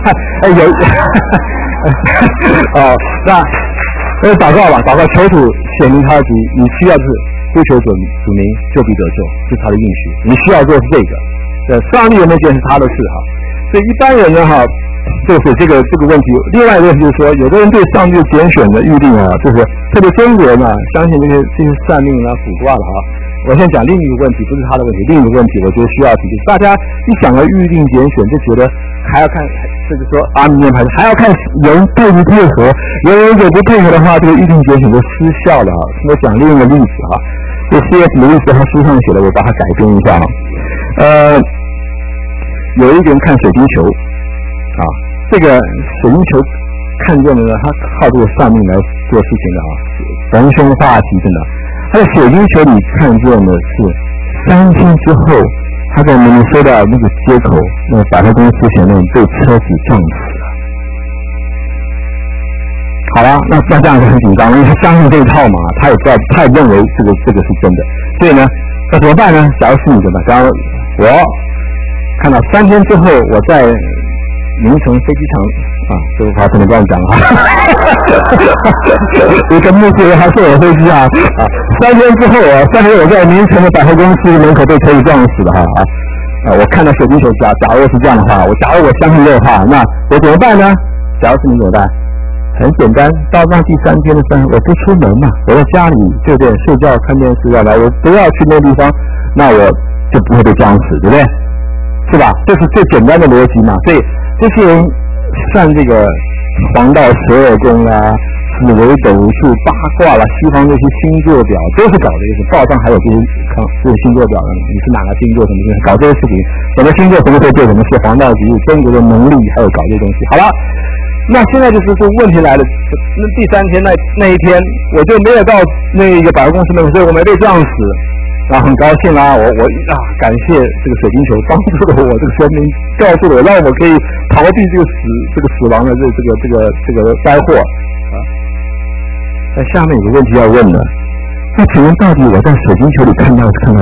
那祷告吧，祷告求主显明他的旨意。你需要是呼求主名，就必得救，是他的应许。你需要做是这个。上帝有没有拣是他的事哈。所以一般人呢哈，就是这个问题。另外一个问题就是说，有的人对上帝拣选的预定啊，就是特别中国人啊，相信这些算命啊、卜卦了哈。我先讲另一个问题，不是他的问题，另一个问题，我觉得需要提，就是大家一想到预定拣选，就觉得还要看，就是说阿弥陀佛，还要看人配不配合，人如果不配合的话，这个预定拣选就失效了啊。我讲另一个例子哈，这 C.S. 路易斯他书上写的，我把它改编一下啊。有一个人看水晶球啊，这个水晶球看见了呢，他靠这个算命来做事情的啊，逢凶化吉真的。他在水晶球里看见的是3天之后，他在明尼苏达那个街口，那个百货公司前面被车子撞死了。好了，那这样就很紧张了，因为他相信这一套嘛，他也知道，他也认为这个是真的。所以呢，那怎么办呢？假如是你怎么办？假如我看到3天之后，我在名城飞机场啊，这个话不能这样讲啊。一个目的还是我飞机啊，3天之后啊，3天我在名城的百货公司门口被车子撞死的我看到水晶球假如是这样的话，假如我相信这个话，那我怎么办呢？假如是你怎么办？很简单，到那第3天的3天，我不出门嘛，我在家里对不对？睡觉看电视我不要去那个地方，那我就不会被撞死，对不对？是吧？这是最简单的逻辑嘛。所以这些人算这个黄道12宫啦、紫微斗数、八卦啦、西方那些星座表都是搞这些，报上还有这些星座表的，你是哪个星座什么星座，搞这些事情，什么星座什么会对什么事，黄道吉日，中国的农历，还有搞这些东西。好了，那现在就是说问题来了，那第3天那一天我就没有到那个百货公司门口，所以我没被撞死。然后很高兴啊，我感谢这个水晶球帮助了我这个生命，告诉我让我可以逃避这个死亡的这个灾祸啊。那下面有个问题要问了，那请问到底我在水晶球里看到的是什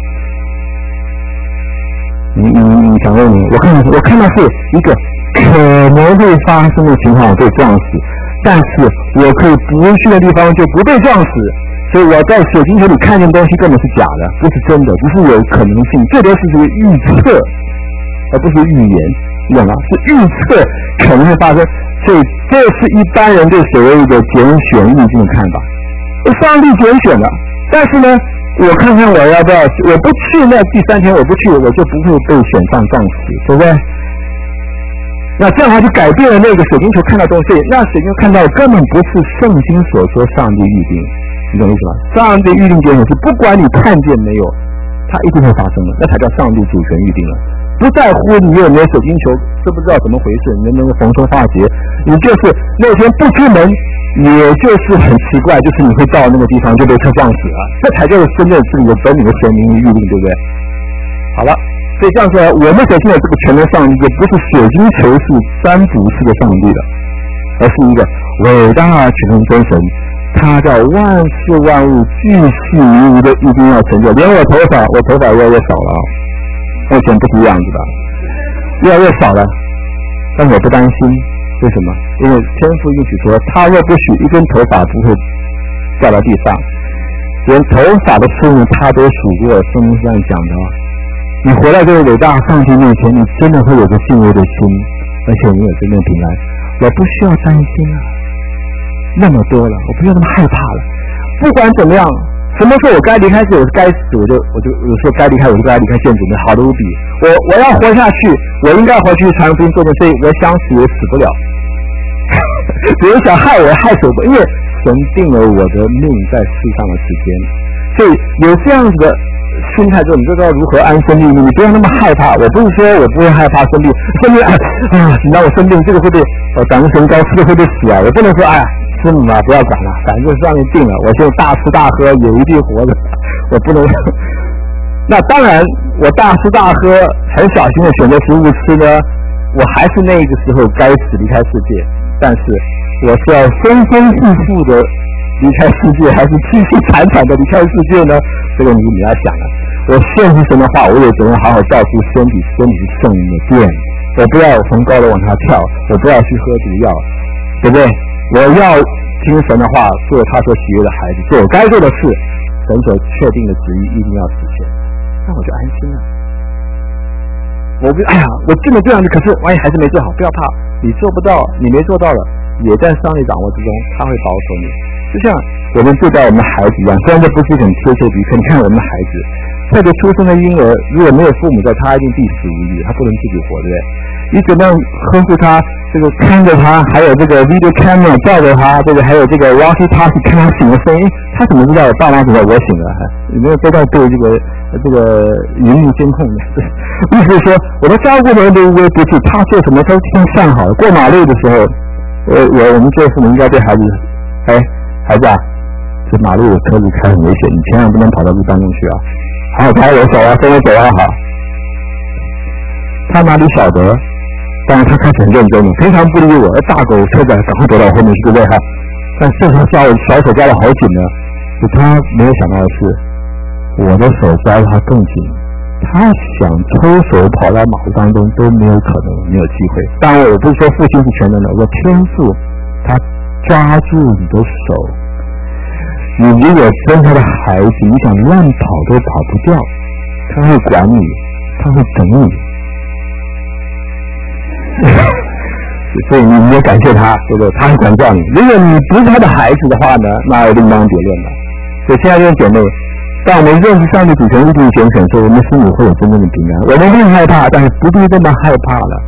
么？你想问你，我看到是一个可能会发生的情况，我被撞死，但是我可以不去的地方就不被撞死。所以我在水晶球里看见东西根本是假的，不是真的，不是有可能性，最多是这个预测，而不是预言，你懂吗？是预测可能会发生，所以这是一般人对所谓的拣选预定的看法。上帝拣选了，但是呢，我看看我要不要，我不去那第3天我不去，我就不会被选上撞死，对不对？那这样他就改变了那个水晶球看到东西，那水晶球看到的根本不是圣经所说上帝预定。你懂意思吧？上帝预定拣选是不管你看见没有，它一定会发生的，那才叫上帝主权预定了。不在乎你有没有水晶球，知不知道怎么回事，你能不能逢凶化吉，你就是那天不出门，也就是很奇怪，就是你会到那个地方就被车撞死了，这才叫真正是你的本领的神明预定，对不对？好了，所以这样说，我们所信的这个全能上帝，就不是水晶球是占卜式的上帝的，而是一个伟大全能真神。他叫万事万物巨细靡遗的一定要成就，连我头发越来越少了，目前不是这样子的，越来越少了，但我不担心，为什么？因为天父应许说，他若不许一根头发不会掉到地上，连头发的数目他都数过，圣经上讲的。你回来这个伟大上帝面前，你真的会有个敬畏的心，而且你有真正平安，我不需要担心啊。那么多了，我不要那么害怕了。不管怎么样，什么时候我该离开自己，我该死我就有时候该离开，我就该离开现实，好的无比。我要活下去，我应该回去传福音做的，所以我想死也死不了。别人想害我，害死我，因为神定了我的命在世上的时间，所以有这样子的心态之后，你就知道如何安身立命。你不要那么害怕。我不是说我不会害怕生病紧张我生病，这个会被感恩神高，这个会被死啊！我不能说师母啊，不要管了，反正就是上面定了，我就大吃大喝，有一地活着，我不能。那当然，我大吃大喝，很小心的选择食物吃呢，我还是那个时候该死离开世界，但是我是要丰丰富富的离开世界，还是凄凄惨惨的离开世界呢？这个你要想了。我献出神的话，我有责任好好照顾身体，身体是圣灵的殿，我不要从高楼往下跳，我不要去喝毒药，对不对？我要听神的话，做他所喜悦的孩子，做我该做的事，神所确定的旨意一定要实现，那我就安心了。我不，我真的这样子，可是万一还是没做好，不要怕，你做不到，你没做到了，也在上帝掌握之中，他会保守你。就像我们对待我们的孩子一样，虽然这不是很贴切比喻，可你看我们的孩子，特别出生的婴儿，如果没有父母在，他一定必死无疑，他不能自己活，对不对？你怎么样呵护他，这个看着他，还有这个 video camera 照着他，这个还有这个 walkie talkie 看他醒的声音，他怎么知道爸妈知道我醒了？有没有都在对这个荧幕监控的？意思是说，我的照顾人都无微不至，他做什么都听算好。过马路的时候，我们做父母应该对孩子，孩子啊，这马路有车子开很危险，你千万不能跑到路当中去啊！好好抬我手啊，跟我走啊，好。他哪里晓得？当然他开始很认真了，平常不理我，大狗车子赶快躲到我后面去，对不对？但这时候抓我小手抓得好紧呢，就他没有想到的是，我的手抓得他更紧，他想抽手跑到马路当中都没有可能，没有机会。当然我不是说父亲是全能的，我天赋他抓住你的手，你如果跟他的孩子，你想乱跑都跑不掉，他会管你，他会等你。所以你也感谢他，对不对？他会管教你。如果你不是他的孩子的话呢，那又另当别论了。所以亲爱的姐妹，当我们认识上帝主权一定拣选的时候，我们心里会有真正的平安。我们会害怕，但是不必这么害怕了。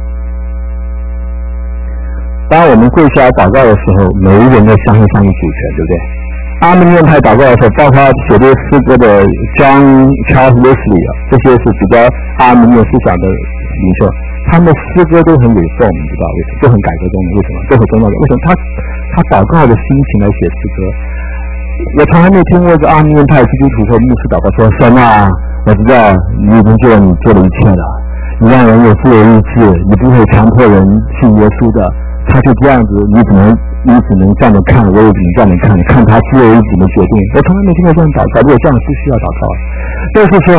当我们跪下来祷告的时候，每一个人都相信上帝主权，对不对？阿门念派祷告的时候，包括写这些诗歌的 John Charles Wesley 这些是比较阿门念思想的领袖。他们的诗歌都很reform，你知道为什么？都很改革中的，为什么？都很宗教的，为什么？他祷告的心情来写诗歌。我从来没听过一个阿门派基督徒或牧师祷告说：“神啊，我知道你已经做你做的一切了，你让人有自由意志，你不会强迫人信耶稣的。他就这样子，你只能这样的看，我也只能这样的看，看他自由意志的决定。”我从来没听过这样祷告，如果这样不需要祷告，就是说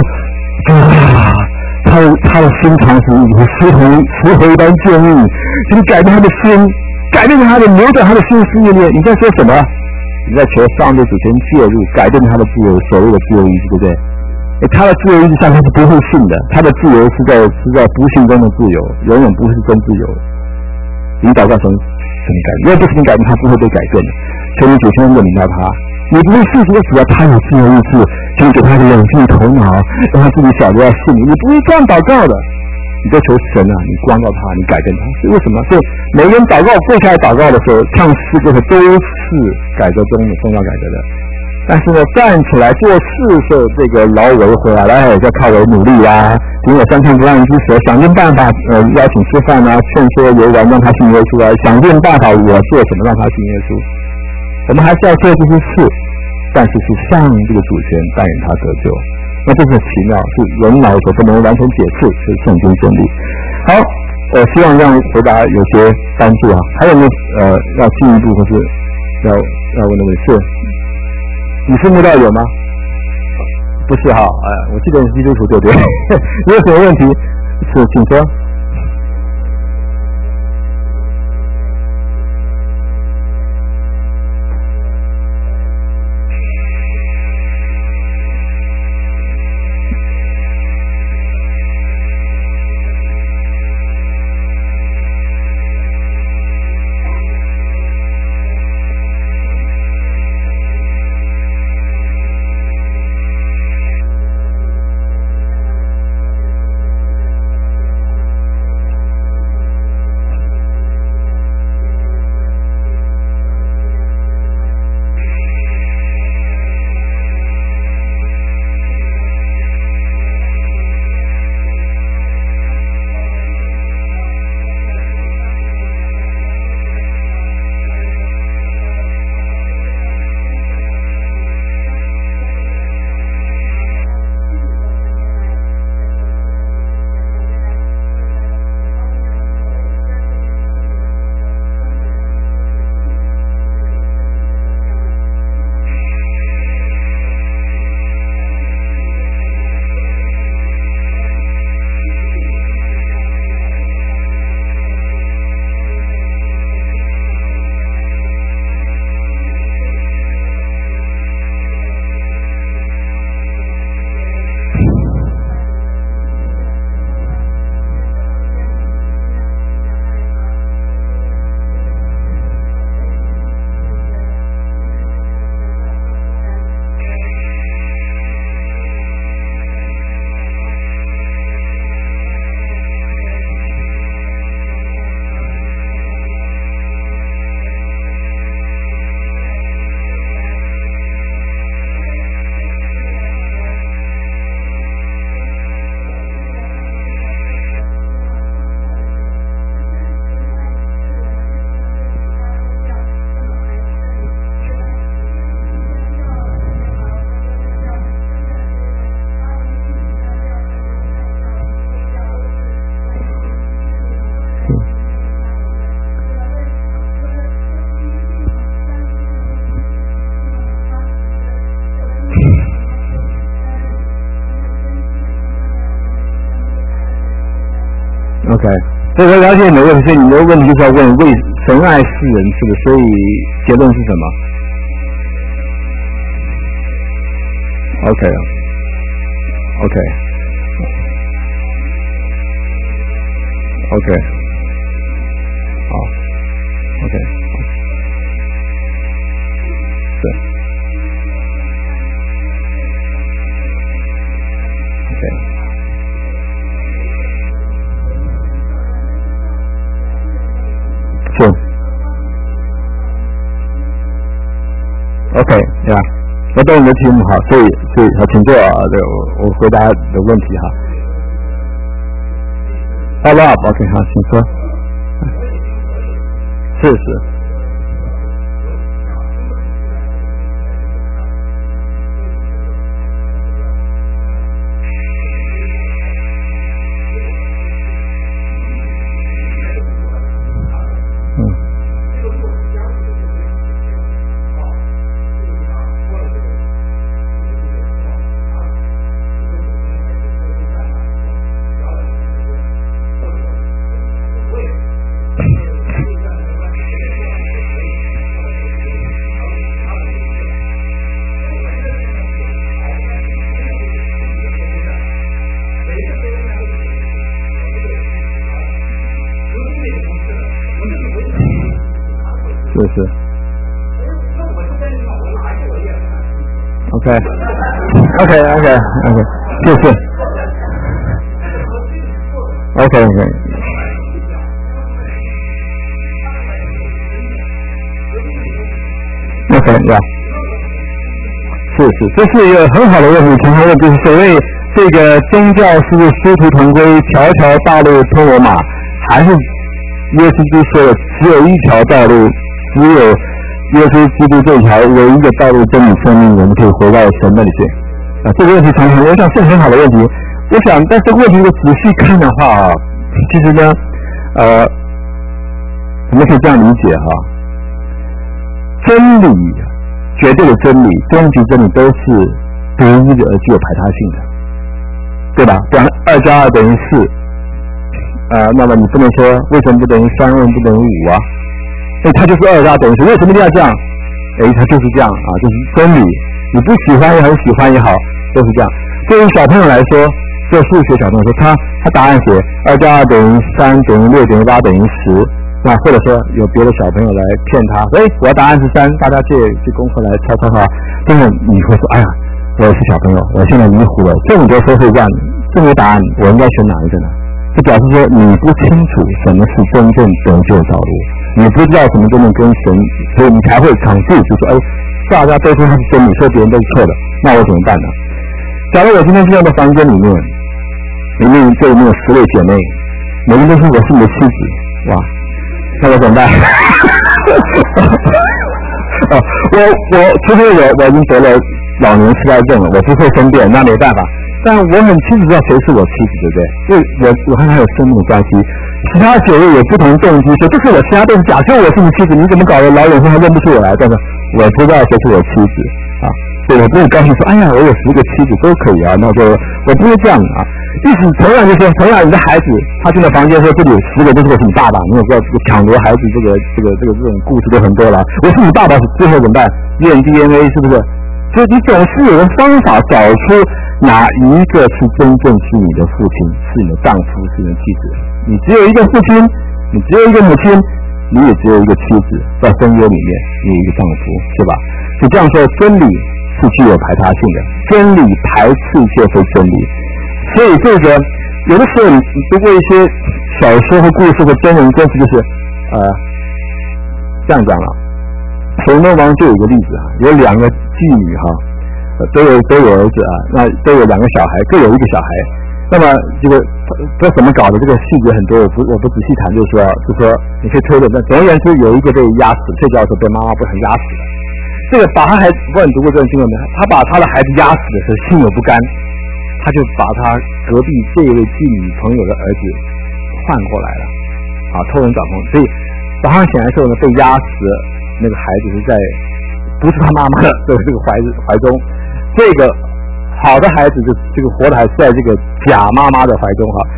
他的心肠是石头一般坚硬，就是改变他的心，改变他的扭转他的心思意念。你在说什么？你在求上帝主权介入，改变他的自由，所谓的自由意志，对不对？他的自由意志上他是不会信的，他的自由是在不幸中的自由，永远不会是真自由。你祷告神改变，如果不是你改变，他不会被改变的。求你主权领导他。你不会试图只要他有自由意志，就给他一个冷静头脑，让他自己晓得要信你。你不会这样祷告的，你在求神啊，你光照他，你改变他。是为什么？所以每个人祷告跪下来祷告的时候，唱诗歌的都是改革中的重要改革的。但是呢，站起来做事是这个劳为回来，要靠我努力啊，凭我3寸不烂之舌，想尽办法邀请吃饭啊，劝说游玩让他信耶稣啊，想尽办法我做什么让他信耶稣。我们还是要做这些事，但是是上这个主权带领他得救，那这是奇妙，是人脑所不能完全解释，是圣经真理。好，希望让回答有些帮助啊。还有没有要进一步或是要问的是？你是慕道友吗？不是哈，我记得你是基督徒，对不对？你有什么问题？是，请说。 OK， 所以我了解你的问题，所以你的问题就是要问为神爱世人，是不是？所以结论是什么 ？OK， 好 ，OK， 是 ，OK。是 ，OK， 呀，我懂你的题目哈，所以好，请坐啊，我回答你的问题哈。Follow up，OK， 好，请说。是。是 ，OK， 谢谢 ，OK， 呀，是，这是一个很好的问题，常常问就是所谓这个宗教是不是殊途同归，条条大路通罗马，还是耶稣基督说的只有一条道路？只有耶稣基督这条唯一的道路、真理、生命，我们可以回到神那里去。这个问题常常，我想是很好的问题。我想，但这个问题如果仔细看的话啊，其实呢，我们可以这样理解哈，真理、绝对的真理、终极真理都是独一的而具有排他性的，对吧？比方2+2等于4，那么你不能说为什么不等于3，为什么不等于5啊？它就是2+等于4，为什么一定要这样？它就是这样啊，就是真理。你不喜欢也好，喜欢也好，都是这样。对于小朋友来说，做数学小朋友说，他答案写2+2等于3等于6等于8等于10，那或者说有别的小朋友来骗他，我的答案是3，大家借功课来抄，真的你会说，哎呀，我是小朋友，我现在迷糊了。这么多社会这样，这么多答案，我应该选哪一个呢？这表示说你不清楚什么是真正得救的道路，你不知道什么真正跟神，所以你才会confuse，就说大家都说他是真理，说别人都是错的，那我怎么办呢？假如我今天进到的房间里面就有10位姐妹，每个人都说我是你的妻子，哇，那我怎么办？我除非我已经得了老年痴呆症了，我不会分辨，那没办法。但我很清楚知道谁是我妻子，对不对？因为我和他有生命的关系。其他9位有不同动机，说这是我其他动机。假设我是你妻子，你怎么搞的？老远说他认不出我来，但是我知道谁是我妻子啊，所以我不会高兴说，哎呀，我有10个妻子都可以啊，那就我不会这样啊。意思同样就是说，同样你的孩子他进了房间说这里有10个都是我是你爸爸，你也知道这个抢夺孩子这种故事都很多了。我是你爸爸，最后怎么办？验 DNA 是不是？所以你总是有个方法找出哪一个是真正是你的父亲，是你的丈夫，是你的妻子。你只有一个父亲，你只有一个母亲，你也只有一个妻子，在婚约里面你有一个丈夫，是吧？所以这样说，真理是具有排他性的，真理排斥一切非真理。所以这个有的时候你读过一些小说和故事和真人真事，就是这样讲了。所罗门王就有个例子啊，有2个妓女哈，都有儿子啊，那都有2个小孩，各有1个小孩。那么这怎么搞的？这个细节很多，我不仔细谈，就是说你可以推论。但总而言之，有一个被压死，睡觉的时候被妈妈不小心压死了。这个把他孩子，不知道你读过这段经文没？他把他的孩子压死的时候心有不甘，他就把他隔壁这一位妓女朋友的儿子换过来了，偷人找空。所以早上醒来的时候呢，被压死那个孩子是在不是他妈妈的这个怀中，这个好的孩子这个活的孩子在这个假妈妈的怀中哈。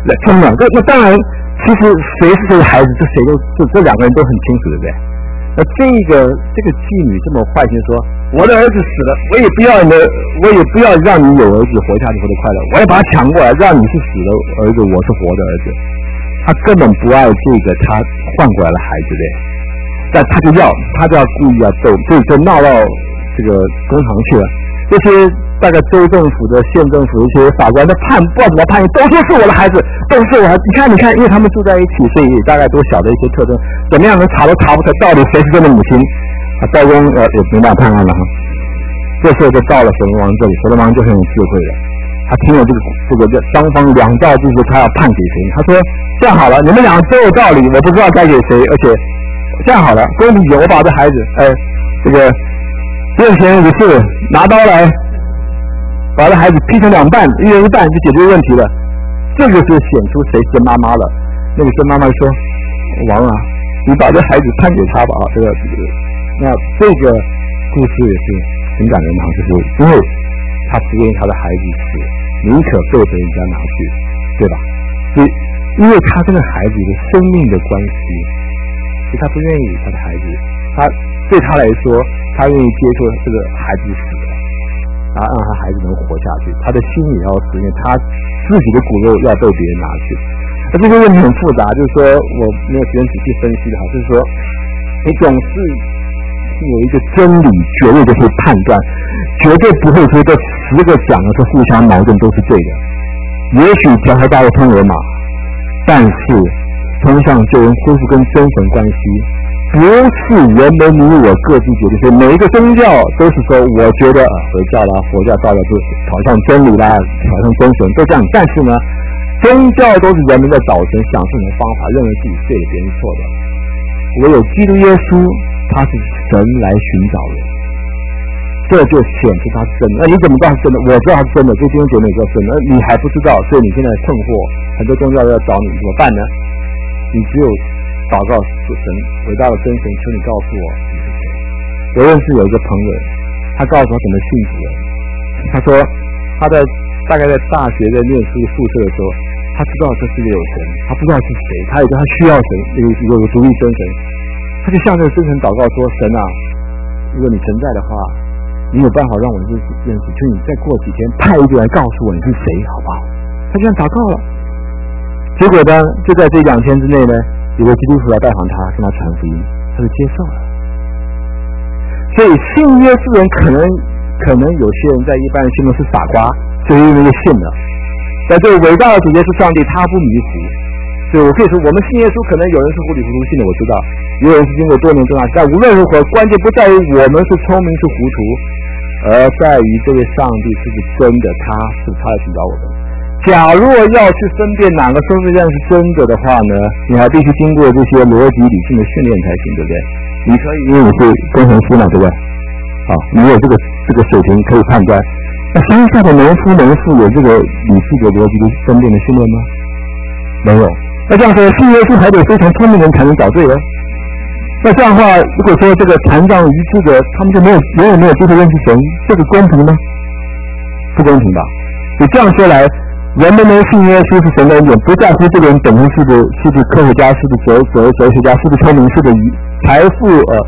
来争了。那当然，其实谁是谁的孩子，这两个人都很清楚，对不对？那这个妓女这么坏心说，我的儿子死了，我也不要让你有儿子活下去活得快乐，我要把他抢过来，让你是死的儿子，我是活的儿子。他根本不爱这个他换过来的孩子的，但他就要故意要斗，所以就闹到这个公堂去了。这些大概州政府的、县政府的一些法官的判，不知道怎么判，都说是我的孩子，都是我孩子。你看，因为他们住在一起，所以大概都晓得一些特征，怎么样能查都查不出来到底谁是真的母亲。包公也没办法判案了哈。这时候就到了所罗门王这里，所罗门王就很有智慧了。他听了这个双方两造就是他要判给谁，他说这样好了，你们俩都有道理，我不知道该给谁，而且这样好了，公平点，我把这孩子，这个不用嫌疑事，拿刀来，把这孩子劈成两半，一人一半就解决问题了。这个就显出谁是妈妈了。那个孙妈妈说：“王啊，你把这孩子判给他吧。”那这个故事也是很感人的，就是因为他不愿意他的孩子死，宁可被人家拿去，对吧？所以，因为他跟这孩子有生命的关系，所以他不愿意他的孩子，对他来说，他愿意接受这个孩子死了，然后让他孩子能活下去，他的心也要死，因为他自己的骨肉要被别人拿去。那这个问题很复杂，就是说我没有时间仔细分析的哈，就是说你总是有一个真理，绝对就可以判断，绝对不会说这10个讲的是互相矛盾都是对的。也许条条大路通罗马，但是通向救人恢复跟真神关系，不是人们你我各自决定。所以每一个宗教都是说，我觉得回教啦、佛教、道教都朝向真理啦、朝向真神都这样，但是呢，宗教都是人们在找神、想出什么方法，认为自己对了，别人错的。唯有基督耶稣，他是神来寻找人，这就显出他是真的。那你怎么知道是真的？我知道他是真的，这弟兄姐妹知道真的，你还不知道，所以你现在困惑，很多宗教要找你，怎么办呢？你只有祷告神，伟大的真神，求你告诉我你是谁。我认识有一个朋友，他告诉我怎么信主的。他说他大概在大学在念书宿舍的时候，他知道这世界有神，他不知道是谁，他也知道他需要神，有独立真神，他就向这个真神祷告说：神啊，如果你存在的话，你有办法让我认识，求你再过几天派一个来告诉我你是谁，好不好？他这样祷告了。结果呢，就在这2天之内呢，有个基督徒来拜访他，跟他传福音，他就接受了。所以信耶稣人可能有些人在一般人心中是傻瓜，就因为信了。但这个伟大的主耶稣上帝他不迷糊，所以我可以说，我们信耶稣可能有人是糊里糊涂信的，我知道，也有人是经过多年挣扎，但无论如何，关键不在于我们是聪明是糊涂，而在于这位上帝是不是真的，他来寻找我们。假如要去分辨哪个身份证是真的的话呢，你还必须经过这些逻辑理性的训练才行，对不对？你可以，因为你是工程师嘛，对不对？好，你有这个水平可以判断。那乡下的农夫有这个理智的逻辑的分辨的训练吗？没有。那这样说，信耶稣还得非常聪明人才能找对了。那这样的话，如果说这个残障愚智的，他们就永远没有机会认识神，这个公平吗？不公平吧？你这样说来，人们能信耶稣是神的恩典，不在乎这个人本身是不是科学家，是不是哲学家，是不是聪明，是不是财富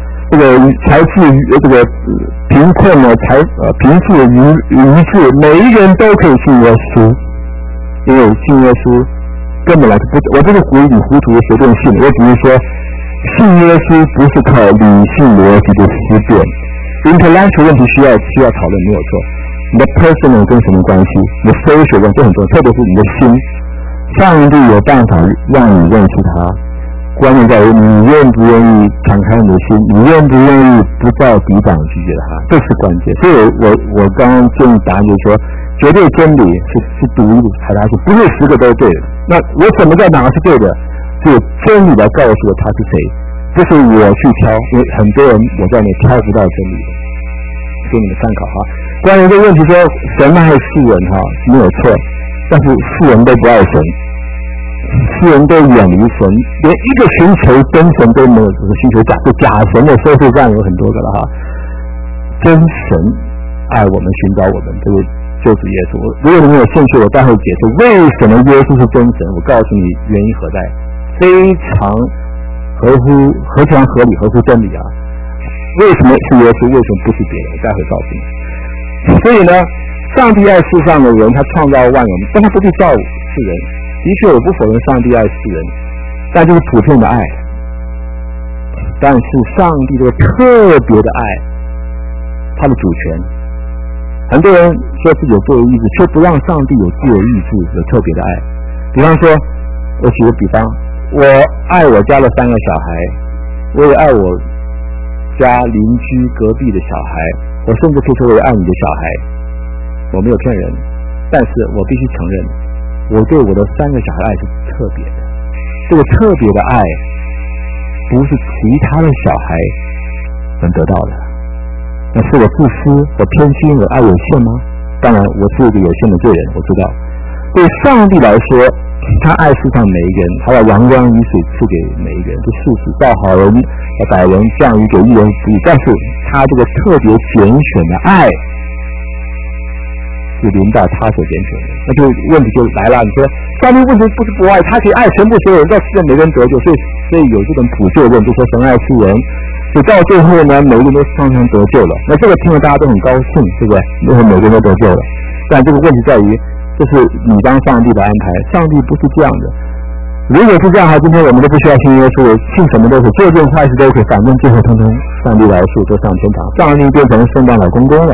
这个贫困贫富愚智，每一个人都可以信耶稣，因为信耶稣根本来说我这个糊里糊涂随便信，我只是说信耶稣不是靠理性逻辑的思辨 ，intellectual 问题需要讨论，没有错。你的 personal 跟什么关系？你的 social 问题很重要，特别是你的心。上帝有办法让你认识他，关键在于你愿不愿意敞开你的心，你愿不愿意不照抵挡拒绝他，这是关键。所以我刚刚建议答案就是说，绝对真理是独一的排他性，不是10个都对的。那我怎么知道哪个是对的？只有真理来告诉我他是谁，这是我去挑，因为很多人我在那挑不到真理的，给你们参考哈。关于这个问题说神爱世人哈没有错，但是世人都不爱神，世人都远离神，连一个寻求真神都没有，只是寻求假神的社会上有很多个了哈。真神爱我们，寻找我们，这个救主耶稣。如果你们有兴趣，我待会解释为什么耶稣是真神，我告诉你原因何在，非常合理，合乎真理啊！为什么是耶稣？为什么不是别人？我待会告诉你。所以呢，上帝爱世上的人，他创造万有，但他不去造世人。的确，我不否认上帝爱世人，但就是普遍的爱。但是上帝这个特别的爱，他的主权，很多人说自己有自由意志，却不让上帝有自由意志，有特别的爱。比方说，我举个比方，我爱我家的3个小孩，我也爱我家邻居隔壁的小孩，我甚至可以说我也爱你的小孩，我没有骗人。但是我必须承认，我对我的3个小孩爱是特别的。这个特别的爱不是其他的小孩能得到的。那是我自私，我偏心，我爱有限吗？当然我是一个有限的罪人，我知道。对上帝来说，他爱世上每一个人，他把阳光雨水赐给每一个人，这事实造好人把歹人降雨给义人福利。但是他这个特别拣选的爱是临到他所拣选的，那就问题就来了。你说上帝问题不是不爱，他可以爱全部所有人，到世界每个人得救，所以有这种普救论，就说神爱世人，所以到最后呢，每个人都常常得救了。那这个听了大家都很高兴，对不对？因为每个人都得救了。但这个问题在于，这是你当上帝的安排，上帝不是这样的。如果是这样的话，今天我们都不需要信耶稣，信什么都可以，做这种坏事都可以，反正最后通通上帝来数都上天堂，上帝变成圣诞老公公了。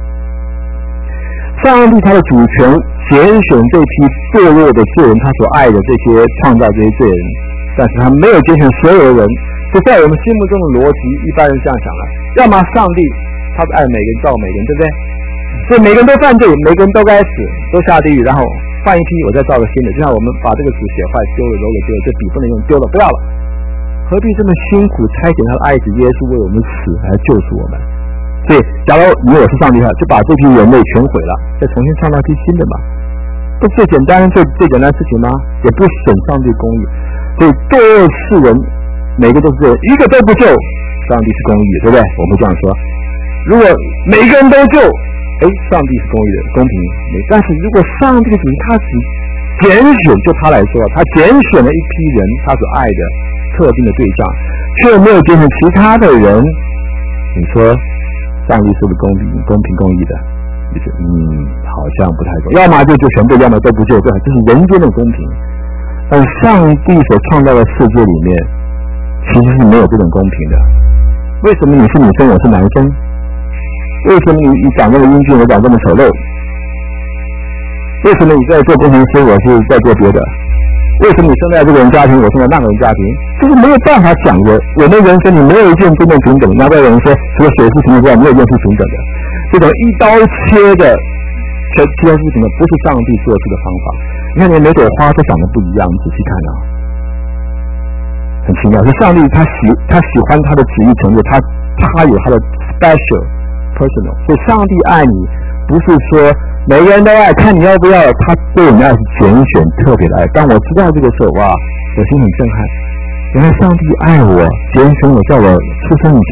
上帝他的主权拣选这批堕落的罪人，他所爱的这些创造这些罪人，但是他没有拣选所有的人。就在我们心目中的逻辑，一般人这样想了，要么上帝他是爱每个人造每个人，对不对？所以每个人都犯罪，每个人都该死，都下地狱，然后换一批我再造个新的，就像我们把这个纸写坏丢了，揉了丢了，这笔不能用，丢了不要了，何必这么辛苦差遣他的爱子耶稣为我们死来救赎我们？所以假如你我是上帝的话，就把这批人类全毁了，再重新创造一批新的嘛，不是最简单的事情吗？也不省上帝公义。所以堕恶世人每个都是一个都不救，上帝是公义的，对不对？我们这样说。如果每个人都救，上帝是公义的，公平。但是如果上帝的主他只拣选，就他来说，他拣选了一批人，他所爱的特定的对象，却没有拣选其他的人，你说上帝是不是公平公义的？就是好像不太公，要么就全部，要么都不救，这是人间的公平。但上帝所创造的世界里面，其实是没有这种公平的。为什么你是女生，我是男生？为什么你长这么英俊，我长这么丑陋？为什么你在做工程师，我是在做别的？为什么你生在这个人家庭，我生在那个人家庭？这是没有办法讲的。我们人生里没有一件真正平等。难怪有人说，除了水是平等之外，没有一件是平等的。这种一刀切的切是什么？不是上帝做事的方法。你看，你每朵花都长得不一样，你仔细看啊，很奇妙。是上帝他喜欢他的旨意成就，他有他的 special personal。所以上帝爱你，不是说每个人都爱，看你要不要。他对我们爱是拣选特别的爱。当我知道这个时候，哇，我心很震撼。原来上帝爱我，拣选我，在我出生以前，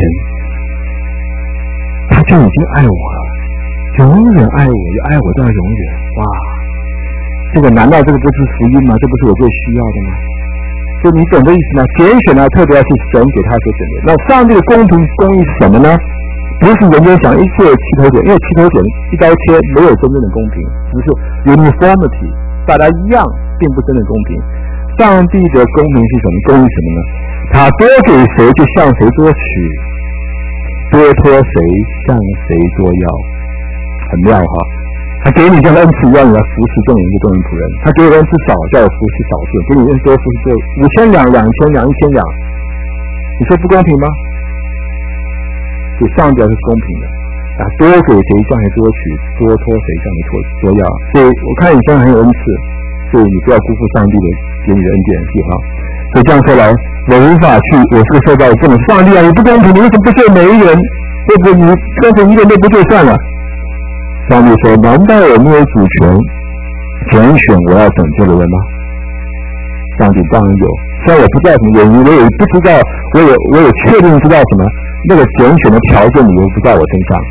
他就已经爱我了，永远爱我，也爱我到永远。哇，这个难道这个不是福音吗？这不是我最需要的吗？所以你懂这意思吗？拣选呢，特别是神给他所选的。那上帝的公平公义是什么呢？不是人间想一切齐头剪，因为齐头剪一刀切没有真正的公平，只是 uniformity， 大家一样，并不真正公平。上帝的公平是什么？公义什么呢？他多给谁就向谁多取，多托谁向谁多要，很妙哈。他给你像恩赐一样，你要服侍众人就众人仆人；他给你恩赐少，叫我服侍少数；给你恩赐多，服侍多，5000两、2000两、1000两，你说不公平吗？所以上帝是公平的，多给谁向谁多取，多托谁向谁多要。所以我看你现在很有恩赐，所以你不要辜负上帝的给你的恩典计划。所以这样说来，我无法去，我是个受造物，不能上帝啊，你不公平，你为什么不救每一个人？对不对？你干脆一个人都不救算了。上帝说：难道我没有主权拣选我要拯救的人吗？上帝当然有，虽然我不知道什么原因，我也不知道，我也确定知道什么那个拣选的条件理由不在我身上，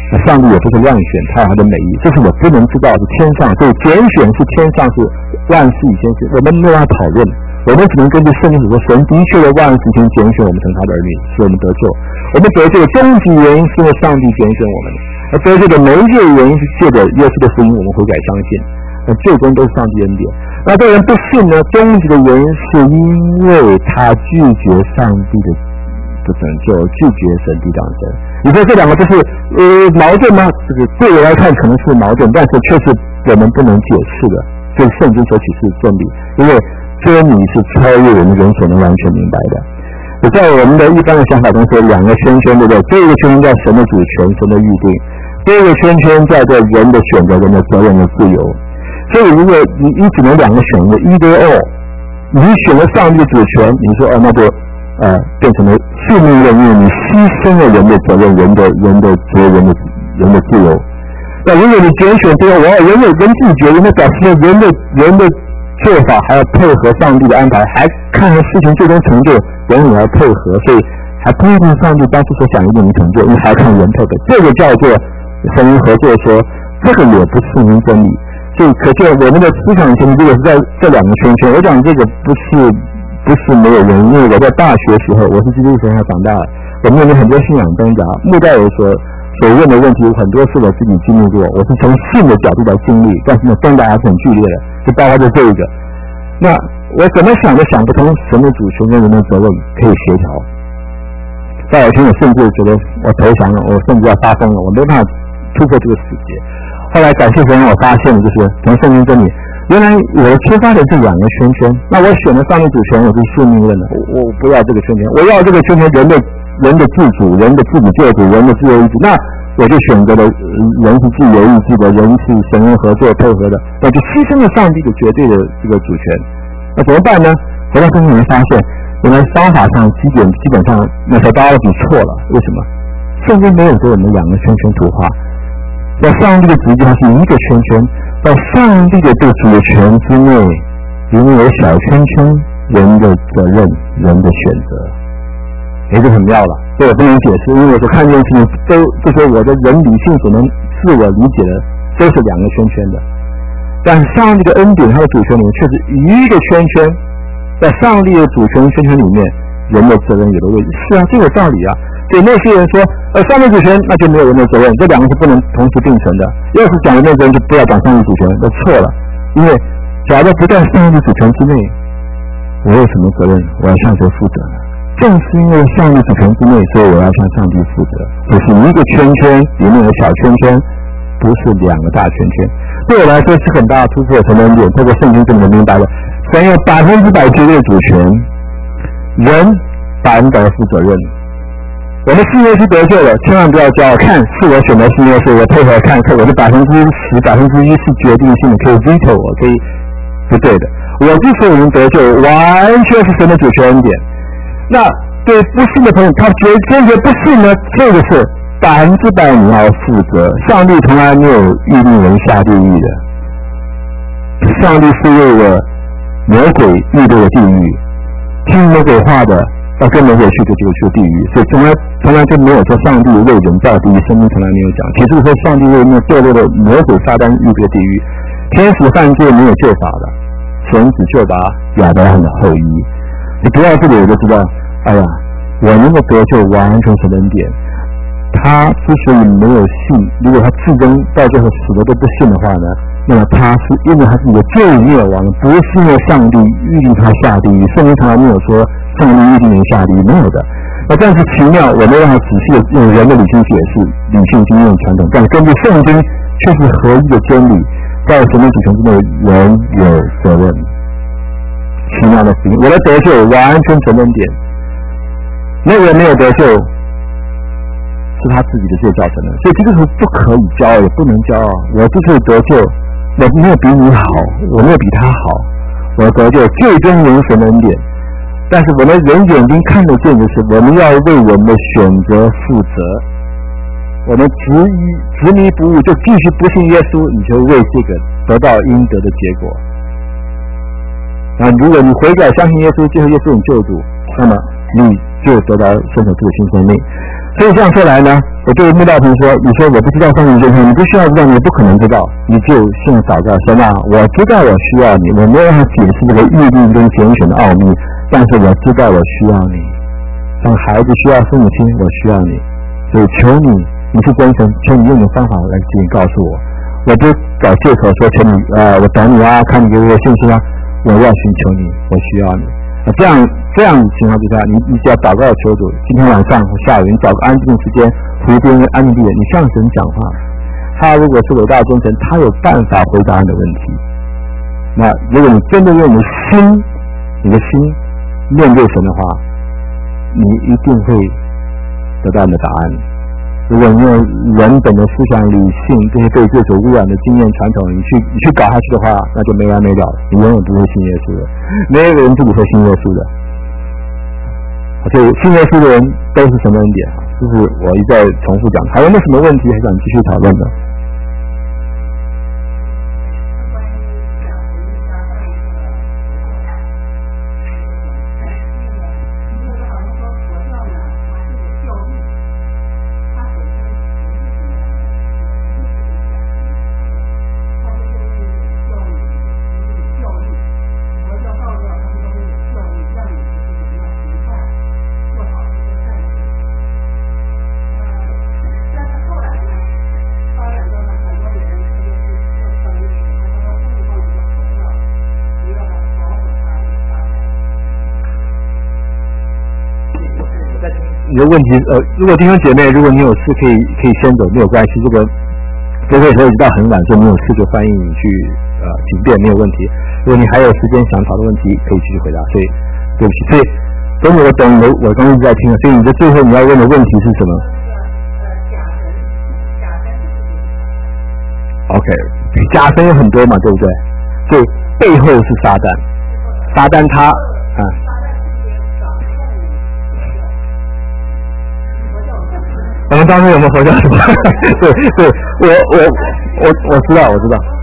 上帝也不是乱选，他有他的美意，这是我不能知道的天上，所以拣选是天上，是万事以前是，我们没有办法讨论，我们只能根据圣经所说，神的确的万事以前拣选我们成他的儿女，使我们得救。我们得救的终极原因是因为上帝拣选我们，而得救的媒介原因是借着耶稣的福音，我们悔改相信，最终都是上帝恩典。那这人不信呢，终极的原因是因为他拒绝上帝的拯救，拒绝神的降生。你说这两个就是矛盾吗？这个对我来看可能是矛盾，但是却是我们不能解释的，这是圣经所启示的真理，因为真理是超越我们人所能完全明白的。在我们的一般的想法中说，两个圈圈，对不对？这个圈圈叫神的主权，神的预定；第二个圈圈叫做人的选择、人的责任的自由。所以，如果你只能两个选择，either or，你选了上帝的主权，你说那就变成了宿命论，因为你牺牲了人的责任、人的责任、人的自由。那如果你拣选这个，人自己决定，那表示人的做法还要配合上帝的安排，还看着事情最终成就，人也要配合，所以还不一定上帝当初所想一定能成就，因为还要看人配合。这个叫做神人合作说，这个也不是圣经真理。所以可见我们的思想前提如果是在这两个圈圈，我讲这个不是没有原因，因为我在大学时候，我是基督徒学校长大的，我面临很多信仰挣扎，牧道友所问的问题很多是我自己经历过，我是从信的角度来经历，但是呢挣扎还是很剧烈的，就包括这一个。那我怎么想都想不通，神的主权跟人的责任可以协调。在有一天我甚至觉得我投降了，我甚至要发疯了，我没办法突破这个死结。后来感谢神，我发现了就是从圣经真理，原来我缺乏的这两个圈圈。那我选了上帝主权，我是宿命论了，我不要这个圈圈，我要这个圈圈，人的自主，人的自己救主，人的自由意志。那我就选择了人是自由意志的，人是神人合作配合的，那就牺牲了上帝的绝对的这个主权。那怎么办呢？回到圣经里面发现，原来方法上基本上methodology错了。为什么？圣经没有给我们两个圈圈图画。在上帝的旨意，它是一个圈圈，在上帝的这个主权之内，里面有小圈圈，人的责任，人的选择，也就很妙了。这我不能解释，因为我所看见的事情就是我的人理性所能自我理解的，都是两个圈圈的。但上帝的恩典，它的主权里面却是一个圈圈，在上帝的主权圈圈里面，人的责任有的位置。是啊，这有道理啊。对那些人说，上帝主权那就没有人的责任，这两个是不能同时并存的。要是讲人的责任，就不要讲上帝主权，那错了。因为假如不在上帝主权之内，我有什么责任？我要向谁负责呢？正是因为上帝主权之内，所以我要向上帝负责。这是一个圈圈里面的小圈圈，不是两个大圈圈。对我来说是很大的突破，什么恩典？透过圣经这么明白了，神有100%绝对主权，人100%负责任。我们信耶稣得救了，千万不要骄傲。看，是我选择信耶稣，我配合看，我的10%、1%是决定性的，可以 veto 我，可以不对的。我之所以能得救，完全是神的主权恩典。那对不信的朋友，他坚决不信呢？这个是100%你要负责。上帝从来没有预定人下地狱的，上帝是为了魔鬼预备的地狱，听魔鬼话的。要跟魔鬼去就去地狱，所以从来就没有说上帝为人造地狱，圣经从来没有讲。其实说上帝为那堕落的魔鬼撒旦预备地狱，天使犯罪没有救法的，神只救拔亚伯拉罕的后裔。你读到这里我就知道，哎呀，我能够得救完全是恩典。他之所以没有信，如果他至终到最后死了都不信的话呢，那么他是因为他自己的罪孽亡，不是因为上帝预定他下地狱。圣经从来没有说上帝预定人下地狱，没有的。那但是奇妙，我没办法仔细的用人的理性解释、理性经验传统，但根据圣经却是合一的真理，在神的主权之内，人有责任。奇妙的福音，我的得救完全神恩典，那个人没有得救，是他自己的罪造成的。所以基督徒不可以骄傲，也不能骄傲。我之所以得救，我没有比你好，我没有比他好，我得救最终人神的恩典。但是我们人眼睛看得见的是，我们要为我们的选择负责。我们执迷不悟，就继续不信耶稣，你就为这个得到应得的结果。那如果你悔改相信耶稣，接受耶稣你救主，那么你就得到生命的新生命。 所以这样说来呢，我对穆道平说，你说我不知道上帝的心，你不需要知道，你不可能知道，你就现在祷告，神啊，我知道我需要你，我没有办法解释这个预定跟拣选的奥秘，但是我知道我需要你，像孩子需要父母亲，我需要你，所以求你，你是真神，求你用你的方法来指引告诉我，我不找借口说求你我等你啊，看你给我信心啊，我要寻求你，我需要你。这样情况之下，你只要祷告求主，今天晚上或下午你找个安静的时间，湖边安静地点，你向神讲话。他如果是伟大的真神，他有办法回答你的问题。那如果你真的用你的心面对神的话，你一定会得到你的答案。如果你用人本的思想、理性这些被罪所污染的经验传统，你去搞下去的话，那就没完没了，你永远不会信耶稣的。没有人自己会信耶稣的。所以信耶稣的人都是什么恩典？这是我一再重复讲。还有没有什么问题还想继续讨论的？你的问题如果弟兄姐妹，如果你有事可以先走，没有关系。这个不会说一直到很晚，所以你有事就欢迎你去请便，没有问题。如果你还有时间想讨论问题，可以继续回答。所以对不起，所以等我懂你的，我刚刚一直在听了。所以你的最后你要问的问题是什么？OK， 假神有很多嘛，对不对？所以背后是撒旦他我们当中有没有佛教什么？对，我知道。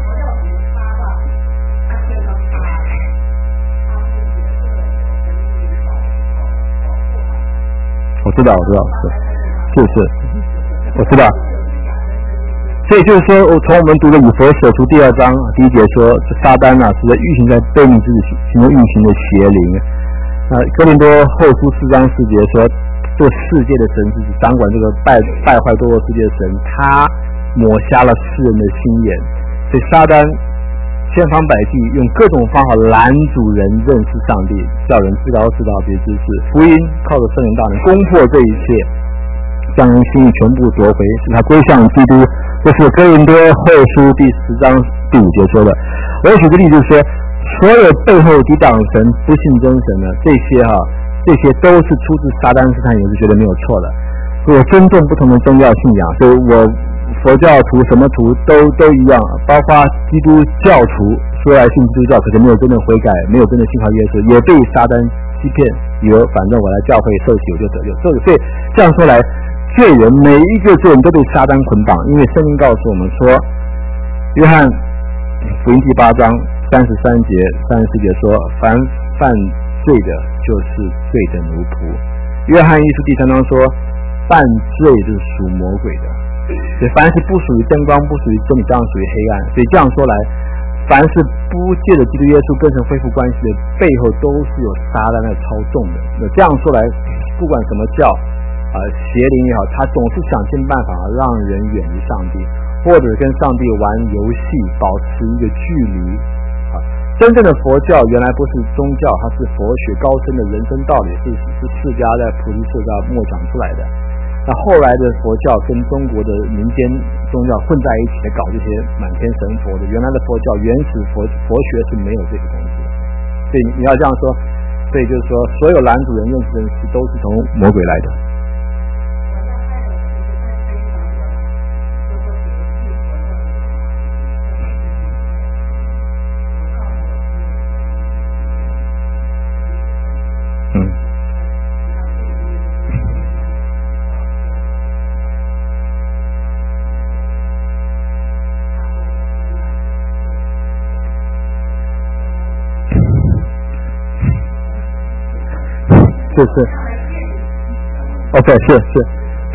是，我知道。所以就是说，从我们读的以弗所书第2章第1节说，撒旦是在运行在悖逆之子行中运行的邪灵。哥林多后书4章4节说，这世界的神是掌管这个败坏堕落世界的神，他抹瞎了世人的心眼，所以撒旦千方百计用各种方法拦阻人认识上帝，叫人知道别知识。福音靠着圣灵大能攻破这一切，将人心意全部夺回，使他归向基督。这是哥林多后书第10章第5节说的。我举个例子说，所有背后抵挡神、不信真神的这些都是出自撒旦试探，也是觉得没有错的。我尊重不同的宗教信仰，所以我佛教徒什么徒都一样，包括基督教徒说来信基督教，可是没有真的悔改，没有真的信靠耶稣，也被撒旦欺骗，以为反正我来教会受洗我就得救。所以这样说来，罪人每一个罪人都被撒旦捆绑，因为圣经告诉我们说，约翰福音第8章33节、34节说，凡犯罪的就是罪的奴仆。约翰一书第3章说，犯罪就是属魔鬼的。所以凡是不属于灯光、不属于真理，这样属于黑暗。所以这样说来，凡是不借着基督耶稣跟神恢复关系的，背后都是有撒旦在操纵的。那这样说来，不管什么教邪灵也好，他总是想尽办法让人远离上帝，或者跟上帝玩游戏，保持一个距离。真正的佛教原来不是宗教，它是佛学高深的人生道理，是释迦在菩提社教默讲出来的。那后来的佛教跟中国的民间宗教混在一起搞这些满天神佛的，原来的佛教原始佛学是没有这个东西的。所以你要这样说，所以就是说，所有拦阻人认识的事都是从魔鬼来的。是，OK， 是，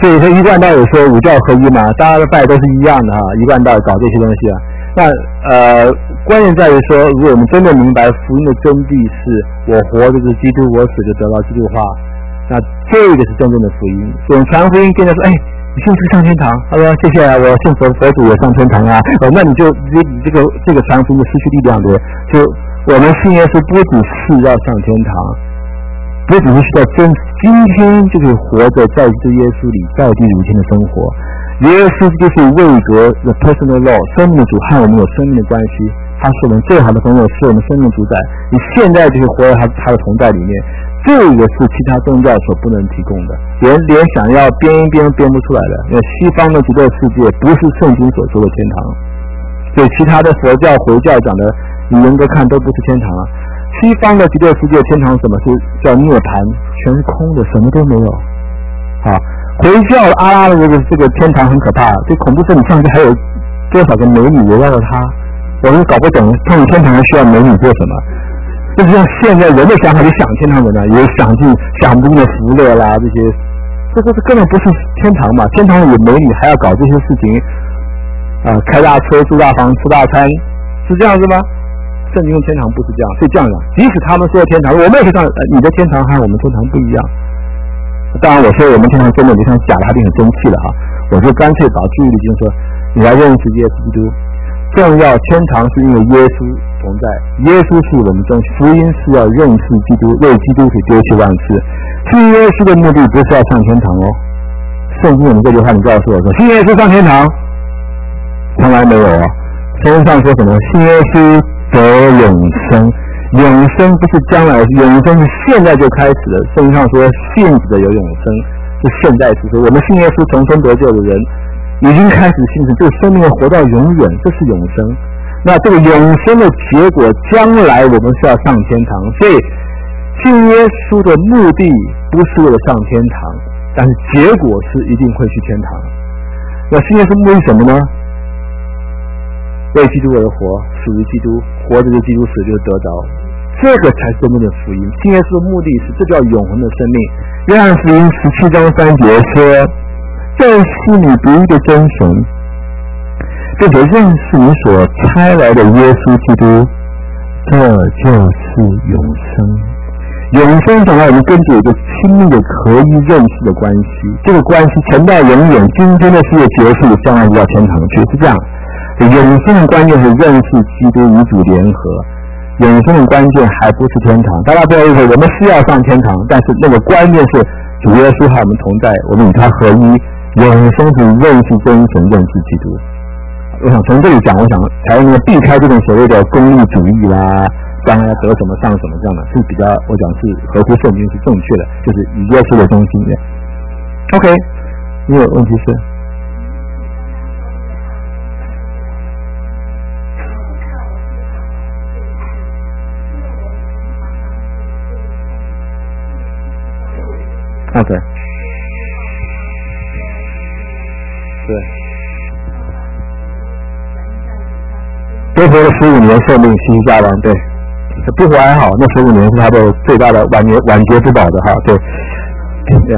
所以说一贯道有说五教合一嘛，大家的拜都是一样的哈，一贯道搞这些东西啊。那关键在于说，如果我们真的明白福音的真谛是我活着就是基督，我死就得到基督化，那这个是真正的福音。所以我们传福音跟他说，你信不信上天堂？他说谢谢啊，我信佛祖也上天堂啊。那你就这个传福音就失去力量的。就我们信耶稣不只是要上天堂，不只是需要今天就可以活着在这耶稣里在地如天的生活。耶稣就是位格 the personal law， 生命的主和我们有生命的关系，他是我们最好的朋友，是我们生命主宰。你现在就是活在他的同在里面，这个是其他宗教所不能提供的，连想要编一编编不出来的。因为西方的极乐世界不是圣经所说的天堂，所以其他的佛教回教讲的，你严格看都不是天堂啊。西方的极乐世界天堂什么是叫涅槃，全是空的，什么都没有啊。回教阿拉的这个天堂很可怕，这恐怖分子上去还有多少个美女围绕着他，我们搞不懂他们天堂还需要美女做什么。就像现在人的想法就想天堂人啊，也想不尽的福乐啦，这根本不是天堂嘛。天堂有美女还要搞这些事情开大车住大房吃大餐，是这样子吗？圣经的天堂不是这样，所以这样讲，即使他们说天堂，我们也是这样，你的天堂和我们天堂不一样。当然我说我们天堂真的就像假的，他就很生气了哈。我就干脆把注意力就是说，你来认识耶稣基督，重要天堂是因为耶稣同在，耶稣是我们中心，福音是要认识基督，为基督可以丢弃万事。信耶稣的目的不是要上天堂哦。圣经有这句话，你告诉我说，信耶稣上天堂，从来没有啊。圣经上说什么？信耶稣得永生。永生不是将来，永生是现在就开始了。圣经上说信子的有永生，是现在时说我们信耶稣重生得救的人已经开始信神，这个生命活到永远，这是永生。那这个永生的结果，将来我们是要上天堂。所以信耶稣的目的不是为了上天堂，但是结果是一定会去天堂。那信耶稣目的是什么呢？为基督而活，属于基督，活着就基督，死就得着，这个才是真正的福音。信耶稣的目的是，这叫永恒的生命。约翰福音17章3节说：“认识你独一的真神，并且认识你所差来的耶稣基督，这就是永生。”永生讲到我们跟主有一个亲密的合一认识的关系，这个关系存到永远，今天的世界结束，将来就到天堂去，是这样。永生的关键是认识基督与主联合，永生的关键还不是天堂。大家不要以为我们是要上天堂，但是那个关键是主耶稣和我们同在，我们与他合一。永生是认识真神，认识基督。我想从这里讲，我想才能避开这种所谓的功利主义啦，将来得什么上什么这样的，是比较我讲是合乎圣经是正确的，就是以耶稣为中心的。OK， 你有问题是？OK， 对，多活了15年寿命，西西家王，对，不活还好，那15年是他的最大的晚节不保的哈，对，对，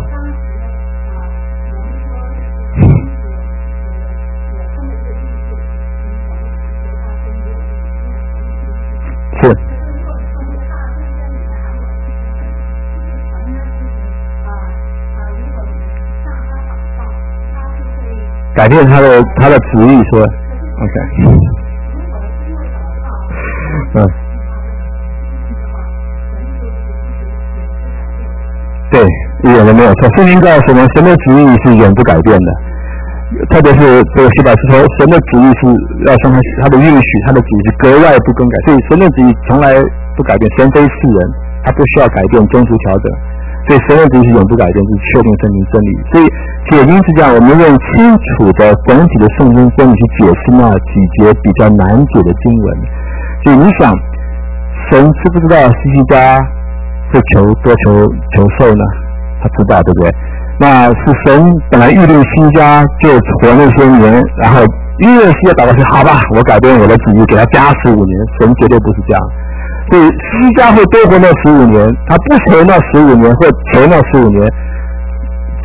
是。改变他的旨意说 ，OK， 对，一点都没有错。圣经告诉我们，神的旨意是永不改变的，特别是这个希伯来书说，神的旨意是要向他的允许，他的旨意是格外不更改，所以神的旨意从来不改变。神非世人，他不需要改变，中途调整。所以神的旨意是永不改变，是确定圣经真理。所以解经是这样，我们用清楚的总体的圣经真理去解释那几节比较难解的经文。所以你想，神知不知道西西家会多求寿呢？他知道，对不对？那是神本来预定西西家就活那些年，然后因为西西家祷告说好吧，我改变我的旨意，给他加15年。神绝对不是这样。所以西西家会多活那15年，他不求那15年或求那15年，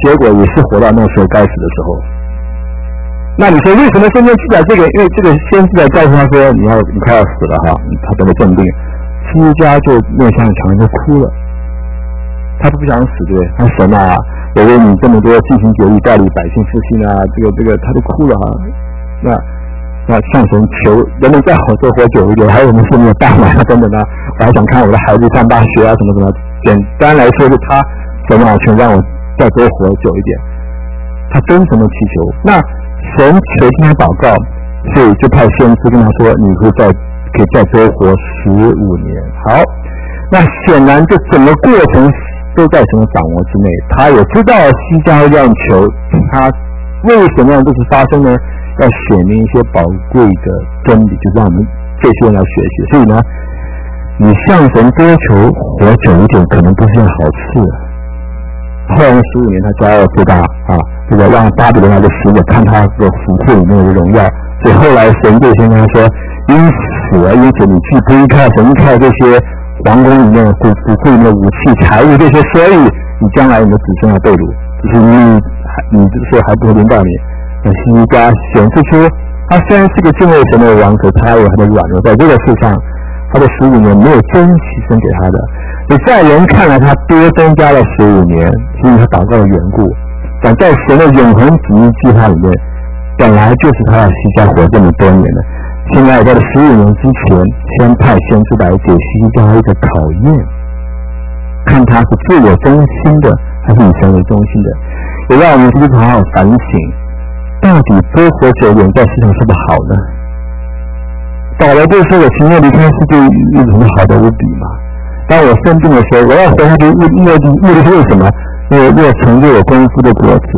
结果也是活到那时候该死的时候。那你说为什么圣经记载这个？因为这个先知在告诉他说你快要死了哈，他得了重病，希西家就面向墙就哭了，他都不想死，对不对？他神啊，我为你这么多尽心竭力带领百姓复兴啊，这个他都哭了哈。那向神求能不能再多活久一点，还有我们生命的大满啊等等啊，我还想看我的孩子上大学啊什么什么。简单来说，就他神啊，请让我再多活久一点。他真诚的祈求，那神垂听他祷告，所以就派先知跟他说，你可以再多活15年。好，那显然这整个过程都在神的掌握之内，他也知道西家会这样求，他为什么让这事发生呢？要显明一些宝贵的真理，就是让我们这些人来学习。所以呢，你向神多求活久一点，可能不是件好事。后来15年，他骄傲自大啊，这个让巴比伦来的使者看他的府库里面的荣耀，所以后来神就先跟他说，因此你既不依靠神，依靠这些皇宫里面的府库里面的武器财物这些，所以你将来你的子孙要被掳，就是你这个时候还不会轮到你。那希西家显示出他虽然是个敬畏神的王，可他有他的软弱，在这个事上他的15年没有真牺牲给他的，所以在人看来他多增加了15年，是因为他祷告的缘故。但在神的永恒旨意计划里面，本来就是他要西家活这么多年的，现在在15年之前，先派先知来给西家一个考验，看他是自我中心的还是以神为中心的，也让我们自己好好反省，到底多活久点在世上是不是好呢？保罗就说我情愿离开世界与你们好的无比嘛。当我生病的时候，我要活下去目的是为什么？因为要成就我功夫的果子，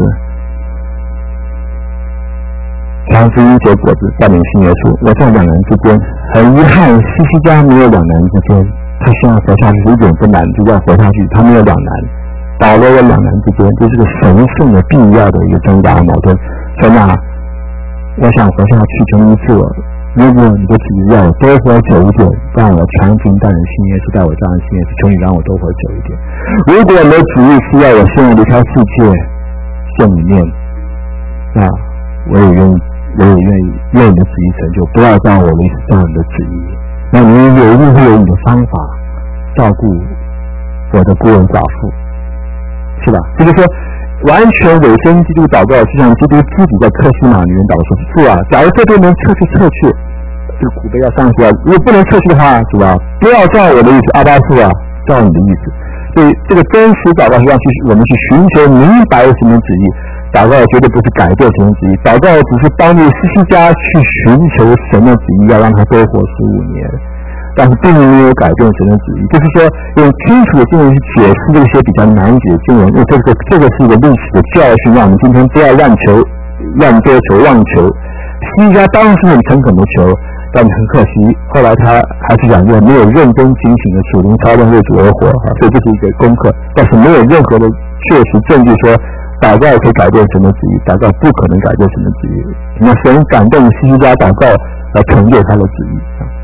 传福音结果子，带领信耶稣。我在两难之间，很遗憾，西西家没有两难之间，他希望活下去是一点不难，就要活下去，他没有两难。保罗有两难之间，这是个神圣的必要的一个挣扎矛盾。神啊，我想活下去，求你赐我。如果你的旨意要我多活久一点，让我传福音带人信耶稣，带我这样信耶稣，求你让我多活久一点。如果你的旨意是要我现在离开世界见你面，那我也愿意为你的旨意成就，不要让我维持这样的旨意。那你一定会有你的方法照顾我的孤儿寡妇，是吧？就是说完全委身基督祷告，就像基督自己在客西马里面祷告说，主啊，假如这边能撤去，这个苦杯要上去啊，如果不能撤去的话，主啊，不要照我的意思，阿爸父啊，照你的意思。所以这个真实祷告是让我们去寻求明白神的旨意，祷告绝对不是改变神的旨意，祷告只是帮助西西家去寻求神的旨意，要让他多活15年。但是并没有改变神的旨意，就是说用清楚的经文去解释这些比较难解的经文，因为这个是一个历史的教训，让我们今天不要乱多求妄求。西家当时很诚恳的求，但很可惜，后来他还是讲究没有认真警醒的属灵操练为主而活，所以这是一个功课，但是没有任何的确实证据说祷告可以改变神的旨意，祷告不可能改变神的旨意。那神感动西家祷告来成就他的旨意。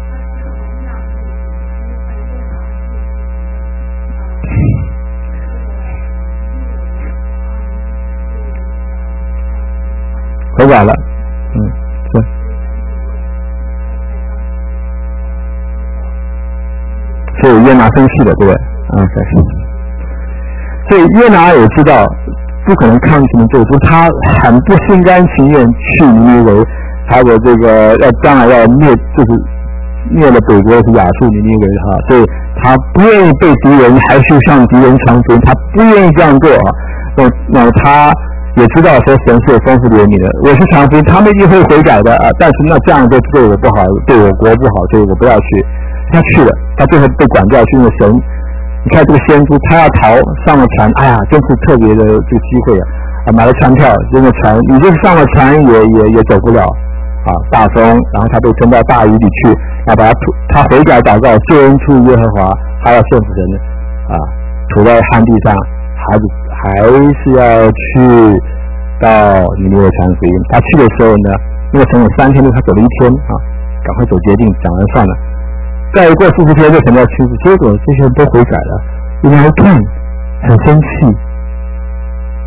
回改了，是。所以约拿生气了，对不对？所以约拿也知道不可能抗拒的做出，他很不心甘情愿去尼尼微，他的这个将来要灭了北国是亚述尼尼微哈，所以他不愿意被敌人还去向敌人传福音，他不愿意这样做啊。那他也知道说神是有丰富怜悯的，我是传福音，他们一定会悔改的啊。但是那这样就对我不好，对我国不好，所以我不要去。他去了，他最后被赶掉，是因为神。你看这个先知，他要逃，上了船，哎呀，真是特别的这个机会啊！买了船票，这个船你就是上了船也走不了啊！大风，然后他被沉到大鱼里去，要把他悔改祷告，救恩出耶和华，他要顺服神啊，吐在旱地上，还是要去到尼尼微传福音。他去的时候呢，那个城有3天路，他走了1天啊，赶快走捷径，讲完算了。再过40天就成了趋势，结果这些人都悔改了，因为看很生气，神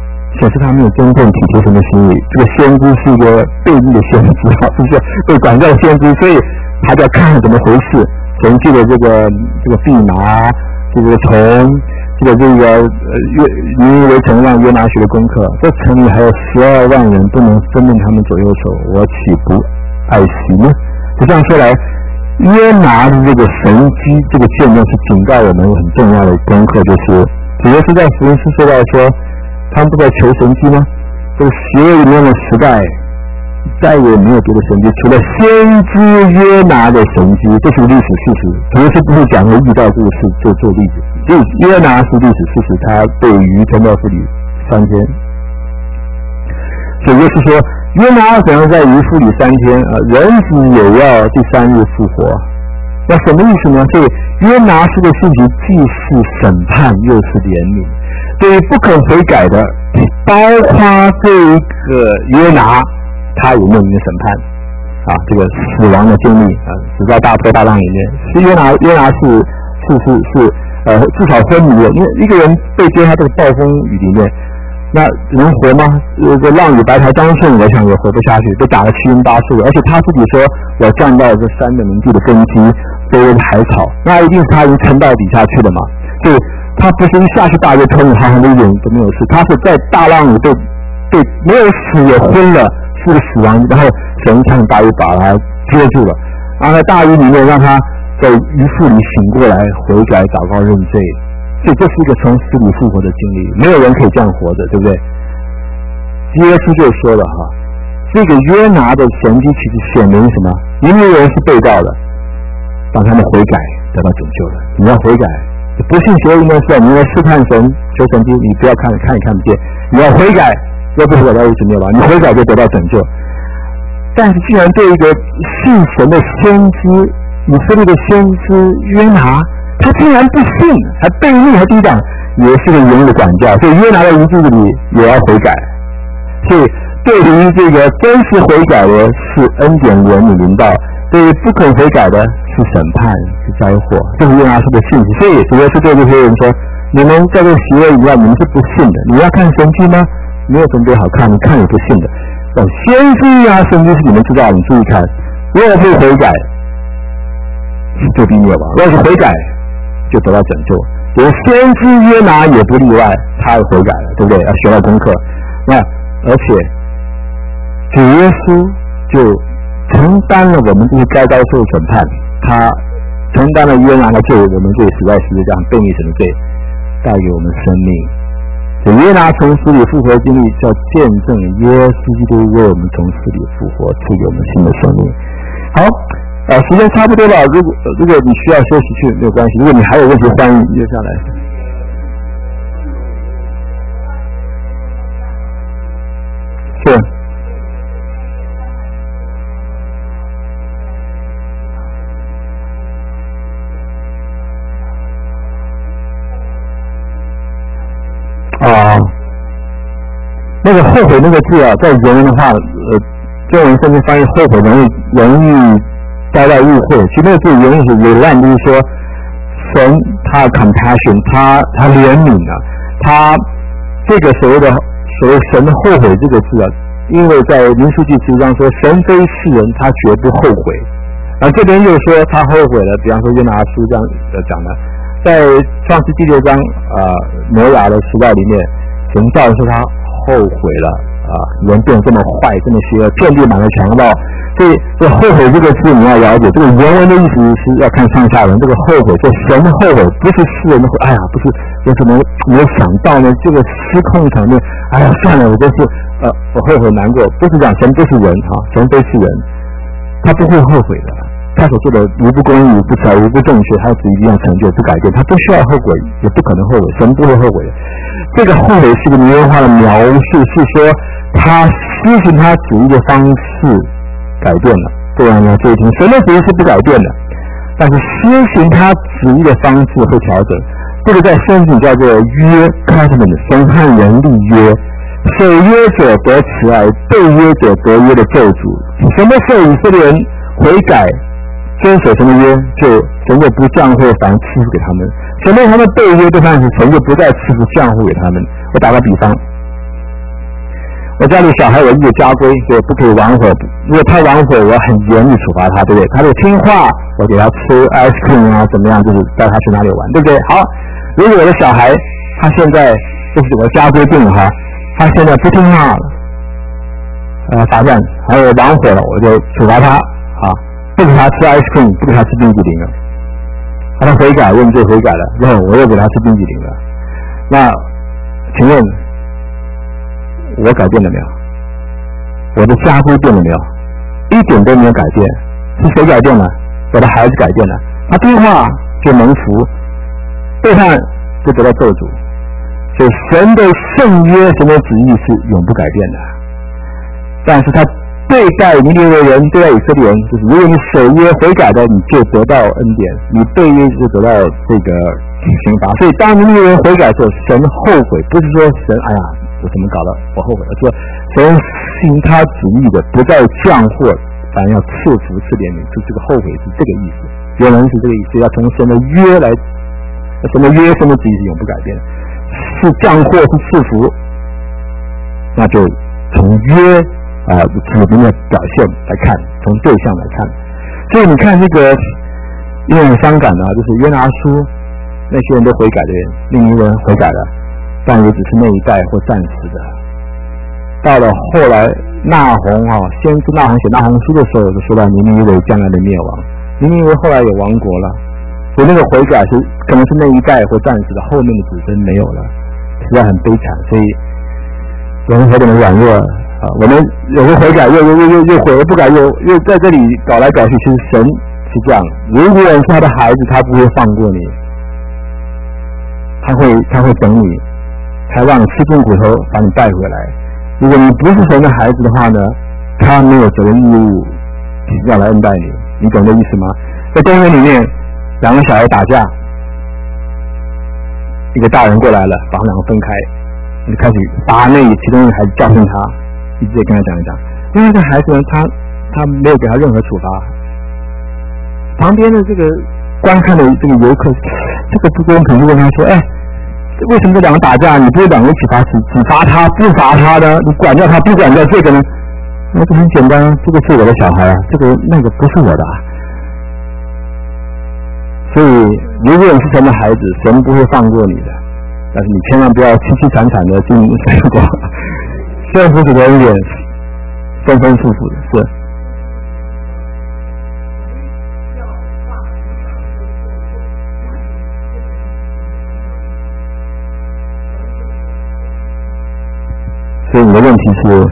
可是他没有真正体贴神的心意。这个先知是一个悖逆的先知，是被管教的先知，所以他就要看看怎么回事。神记的这个蓖麻，这个虫，这个尼尼微城让约拿学的功课。这城里还有12万人不能分辨他们左右手，我岂不爱惜呢？就这样说来，约拿的这个神机这个见证是警告我们很重要的功课，就是主耶稣在福音书说到说，他们不在求神机吗？这个邪恶里面的时代再也没有别的神迹，除了先知约拿的神迹，这是历史事实。主耶稣不是讲个遇到这个事做例子，就约拿是历史事实，他被鱼吞到腹里3天。所以耶稣说，约拿怎样在鱼腹里3天人子也要第3日复活。那什么意思呢？所以约拿书的信息既是审判又是怜悯，对于不肯悔改的，包括这一个约拿，他有面临的审判这个死亡的经历死在大波大浪里面，是约拿是至少昏迷了，因为一个人被丢在这个暴风雨里面，那能活吗？这浪与白条张顺，我想也活不下去，被打得七晕八素，而且他自己说我站到这山的名地的根基，周围的海草，那一定是他已经沉到底下去了嘛。所以他不是一下去大约吞了，他很多人都没有事，他是在大浪里被没有死也昏了，是个死亡，然后神差大鱼把他接住了，然后在大鱼里面让他在鱼腹里醒过来，悔改祷告认罪。所以这是一个从死里复活的经历，没有人可以这样活着，对不对？耶稣就说了这个约拿的神迹其实显明什么？因为人是被盗的，让他们悔改得到拯救了。你要悔改，不信邪恶的事，你要试探神求神迹，你不要看也看不见，你要悔改，要不悔改一直没有吧？你悔改就得到拯救。但是竟然对一个信神的先知，以色列的先知约拿，他竟然不信，还悖逆，还抵挡，也是个严厉的管教。所以约拿的一字里也要悔改。所以对于这个真实悔改的是恩典怜悯临到，对于不肯悔改的是审判，是灾祸。这是约拿书的信息。所以主耶稣对这些人说，你们在这邪恶以外，你们是不信的。你要看神迹吗？没有神迹好看，你看也不信的。先知神迹是你们知道，你注意看，若不悔改就必灭亡，若是悔改就得到拯救。连先知约拿也不例外，他也悔改了，对不对？要学到功课。那而且主耶稣就承担了我们这些该遭受的审判，他承担了约拿的罪，我们罪死在十字架上，悖逆神的罪，带给我们生命。约拿从死里复活的经历叫见证耶稣基督为我们从死里复活，赐给我们新的生命。好，时间差不多了，如果你需要休息去没有关系，如果你还有问题欢迎约下来。是那个后悔那个字在原文的话，中文圣经翻译后悔容易遭到误会。其实那个字原意是 relent， 就是说神他 compassion， 他怜悯他这个所谓神的后悔这个字因为在民数记12章说神非世人，他绝不后悔。这边又说他后悔了，比方说约拿书这样讲的，在创世纪6章挪亚的时代里面，神造说他后悔了人变得这么坏，这么邪恶，遍地满了强盗。所以这后悔这个字你要了解，这个原文的意思是要看上下文。这个后悔，这神的后悔，不是世人的后悔。不是有什么没有想到呢？这个失控场面，算了，我就是我后悔难过，不是讲神不是人神非是人，他不会后悔的。他所做的无不公义、无不慈爱、无不正确，他的旨意一定要成就，不改变，他不需要后悔，也不可能后悔，神不会后悔的。这个后悔是个拟人化的描述，是说他施行他旨意的方式改变了。对啊，你要注意听，神的旨意是不改变的，但是施行他旨意的方式会调整。这个在圣经叫做约 covenant， 神和人立约，守约者得慈爱，被约者得约的咒诅。什么时候以色列人悔改遵守神的约，神就不降祸反而赐福给他们。什么他们被约对方时，神就不再赐福降祸给他们。我打个比方， 我家里小孩有一个家规，对，不可以玩火。如果他玩火，我很严厉处罚他，对不对？他如果听话，我给他吃 ice cream 啊，怎么样？就是带他去哪里玩，对不对？好，如果我的小孩他现在就是我家规定了哈，他现在不听话了，罚站，还有玩火了，我就处罚他啊，不给他吃 ice cream， 不给他吃冰淇淋了。他悔改，认罪悔改了，然后我又给他吃冰淇淋了。那请问我改变了没有？我的家规变了没有？一点都没有改变。是谁改变了？我的孩子改变了。他听话就蒙福，背叛就得到咒诅。所以神的圣约、神的旨意是永不改变的。但是他对待尼尼微人、对待以色列人，就是如果你守约悔改的，你就得到恩典；你背约就得到这个刑罚。所以当尼尼微人悔改的时候，神后悔，不是说神哎呀我怎么搞的我后悔，而说神行他旨意的，不再降祸，反而要赐福赐怜悯，是这个后悔是这个意思。原文是这个意思，要从神的约来，神的约、神的旨意是永不改变的，是降祸是赐福，那就从约子民的表现来看，从对象来看。所以你看这个也很伤感的，就是约拿书那些人都悔改的人，尼尼微人悔改了，但也只是那一代或暂时的。到了后来那鸿先知那鸿写那鸿书的时候，就说到尼尼微将来的灭亡。尼尼微后来也亡国了，所以那个悔改是可能是那一代或暂时的，后面的子孙没有了，实在很悲惨。所以我们何等的软弱我们有时候悔改又悔而不改，又在这里搞来搞去。其实神是这样，如果你是他的孩子，他不会放过你，他会等你，才让你吃尽苦头把你带回来。如果你不是神的孩子的话呢，他没有责任义务要来恩待你，你懂这意思吗？在公园里面，两个小孩打架，一个大人过来了，把他们两个分开，你就开始把那其中一个孩子教训他，一直跟他讲一讲。另外一个孩子呢，他没有给他任何处罚。旁边的这个观看的这个游客，这个不公平，就问他说：“哎，为什么这两个打架？你不是两个一起罚，只罚他不罚他呢？你管教他不管教这个呢？”那就很简单，这个是我的小孩啊，那个不是我的啊。所以，如果你是神的孩子，神不会放过你的，但是你千万不要凄凄惨惨的经历生活，圣父子的恩典丰丰富富的是。所以你的问题是，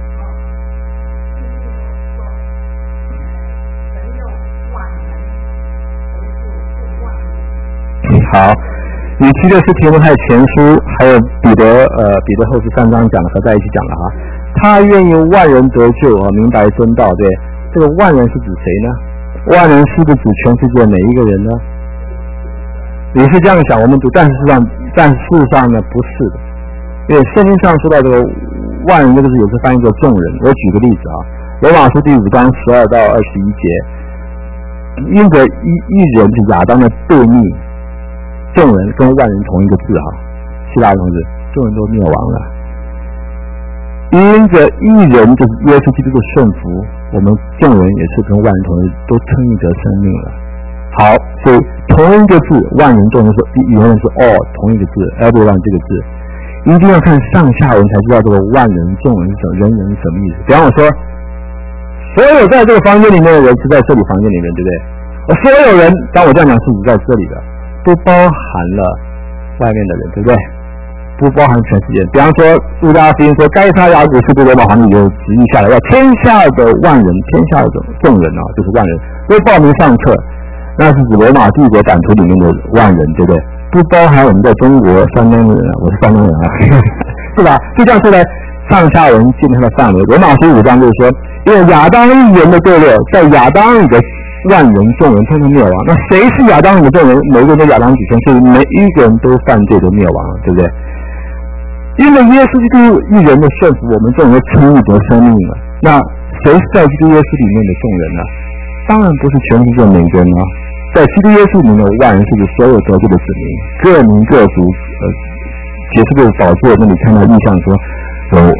好，你提的是提摩太前书，还有彼得后书3章讲了，合在一起讲了哈。他愿意万人得救明白真道，对，这个万人是指谁呢？万人是不是指全世界每一个人呢？你是这样想，我们读，但事实上呢不是的，因为圣经上说到这个万人这个字有时翻译作众人。我举个例子罗马书第5章12到21节，因着一人是亚当的悖逆，众人跟万人同一个字希腊同志，众人都灭亡了。因着一人就是耶稣基督的顺服，我们众人也是跟万人同一，都称义得生命了。好，所以同一个字，万人众人说，原文是同一个字 everyone 这个字，一定要看上下文才知道这个万人众人是人是什么意思。比方我说，所有在这个房间里面的人是在这里房间里面，对不对？所有人，当我这样讲是指在这里的，都包含了外面的人，对不对？不包含全世界。比方说路加福音说，该撒雅古是对罗马皇帝有旨意下来，要天下的万人，天下的众人就是万人都报名上册，那是指罗马帝国版图里面的万人，对不对？不包含我们在中国山东人我是山东人是吧？就这样说来，上下文进他的范围。罗马书5章就是说，因为亚当一人的堕落，在亚当里的万人众人通通灭亡。那谁是亚当里的众人？每一个人都亚当子孙，所以每一个人都犯罪都灭亡了，对不对？因为耶稣基督一人的顺服，我们众人称义得生命了。那谁是在基督耶稣里面的众人呢？当然不是全世界每个人在基督耶稣里面的万人是指所有得救的子民，各民各族。解释的宝座那里看到意象说，有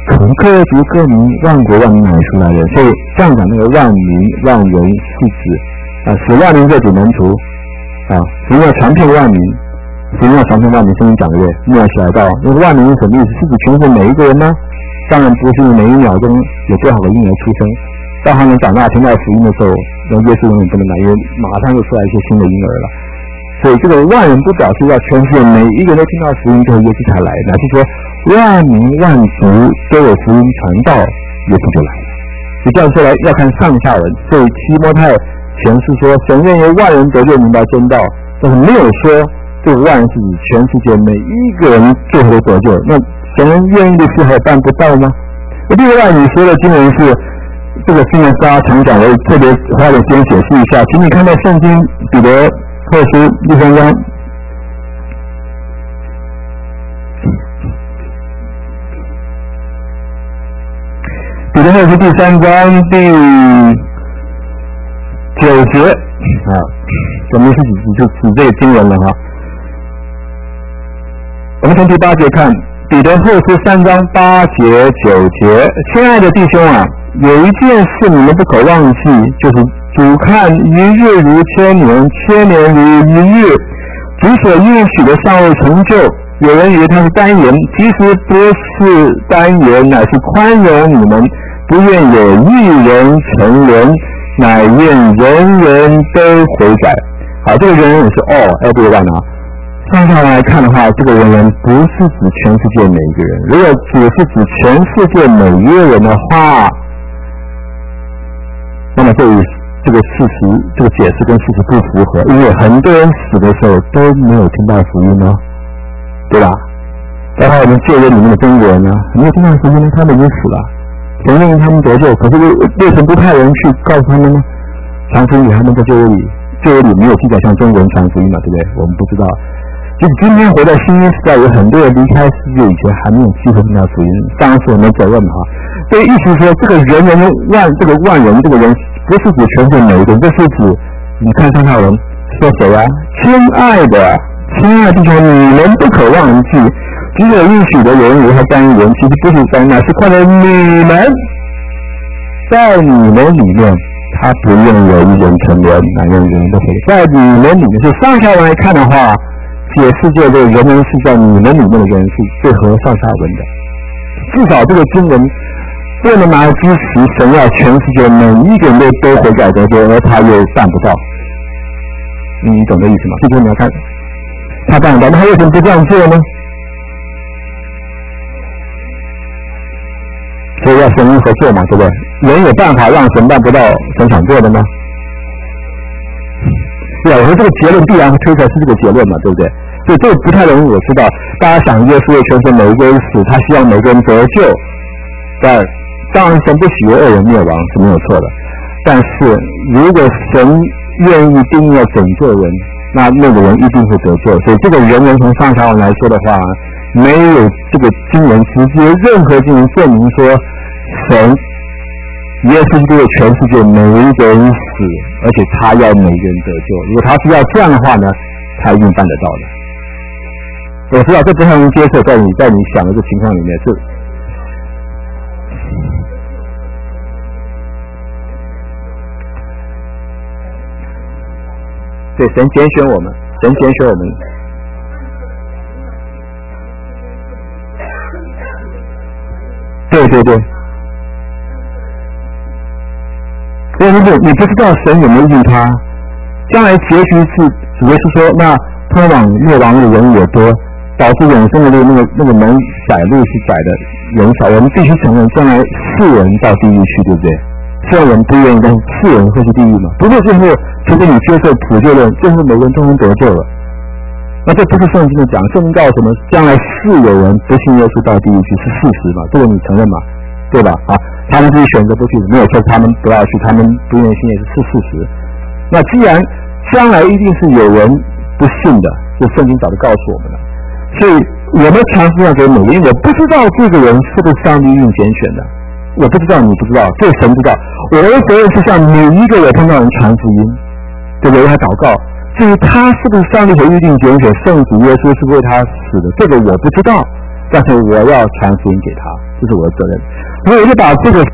各族各民万国万民买出来的，所以这样讲那个万民万人是指使万民做主门徒福音要传遍万民，福音要传遍万民，圣经讲的对，末世来到，那个万民是什么意思？是指全世界每一个人吗？当然不是，每一秒钟有多少个婴儿出生，到他们长大听到福音的时候，那耶稣永远不能来，因为马上就出来一些新的婴儿了。所以这个万人不表示要全世界每一个人都听到福音之后耶稣才来，乃是说万民万族都有福音传到，耶稣就来了。所以这样说来要看上下文，所以提摩太前是说神愿意万人得救明白真道，但是没有说这个万人是指全世界每一个人最后都得救。那神愿意的事还办不到吗？另外你说的经文是这个经文大家常讲，我特别花点时间解释一下，请你看到圣经彼得后书第3章，彼得后书第3章第9节我们是指这个经文了我们从第8节看，彼得后书3章8节9节，亲爱的弟兄有一件事你们不可忘记，就是主看一日如千年，千年如一日。主所应许的尚未成就，有人以为他是单言，其实不是单言，乃是宽容你们，不愿有一人沉沦，乃愿人人都悔改。好，这个人人也是everyone上下来看的话，这个人人不是指全世界每一个人，如果只是指全世界每一个人的话，那么这个事实，这个解释跟事实不符合，因为很多人死的时候都没有听到福音对吧？包括我们旧约里面的中国人没有听到福音他们已经死了，神愿意他们得救，可是为什么不派人去告诉他们呢？传福音给他们，在旧约里没有记载像中国人传福音嘛，对不对？我们不知道。就是今天活在新约时代，有很多人离开世界以前还没有机会听到福音，当然是我们的责任所以意思说，这个人人这个万人这个人不是指全世界每一个人，这是指你看上下文说谁亲爱的弟兄，你们不可忘记，只有应许的有人以为他单言，其实不是单，乃是看到你们在你们里面，他不愿有一人沉沦，乃愿人人都悔改。在你们里面，是上下文来看的话，解释这个人人是在你们里面的人是最合上下文的。至少这个经文不能拿来支持神要全世界每一个人都悔改得救，而他又办不到。你懂这意思吗？这就是你要看他办不到，那他为什么不这样做呢？所以要神因合作嘛，对不对？人有办法让神办不到神想做的吗？对我说这个结论必然会推出来是这个结论嘛，对不对？所以这个不太容易我知道。大家想耶稣为全世界每一个人死，他希望每个人得救，但当然神不喜悦恶人灭亡是没有错的，但是如果神愿意定要拯救人，那个人一定会得救。所以这个人从上下文来说的话，没有这个经文直接任何经文证明说神耶稣为全世界每一个人死，而且他要每个人得救。如果他是要这样的话呢，他一定办得到的。我知道这不太容易接受，在你想的这情况里面是。对，神拣选我们，对。所以如果你不知道神有没有应他，将来结局是主要是说，那通往灭亡的人也多，导致永生的那个门窄路是窄的，人少。我们必须承认，将来世人到地狱去，对不对？虽然我们不愿意，但是世人会去地狱嘛？不过最后，除非你接受普救论，最后每个人都能得救了。那这不是圣经的讲，圣经告诉我们，将来是有人不信耶稣到地狱去，是事实嘛？这个你承认嘛？对吧？他们自己选择不去，没有说他们不要去，他们不愿意信耶稣是事实。那既然将来一定是有人不信的，这圣经早就告诉我们了。所以我们尝试要给每个人，我不知道这个人是不是上帝运拣选的，我不知道，你不知道，这神知道。我的责任是向每一个我碰到人传福音，对不对？为他祷告。至于他是不是上帝所预定拣选，圣主耶稣是为他死的，这个我不知道，但是我要传福音给他。 这是我的责任。所以我就把这个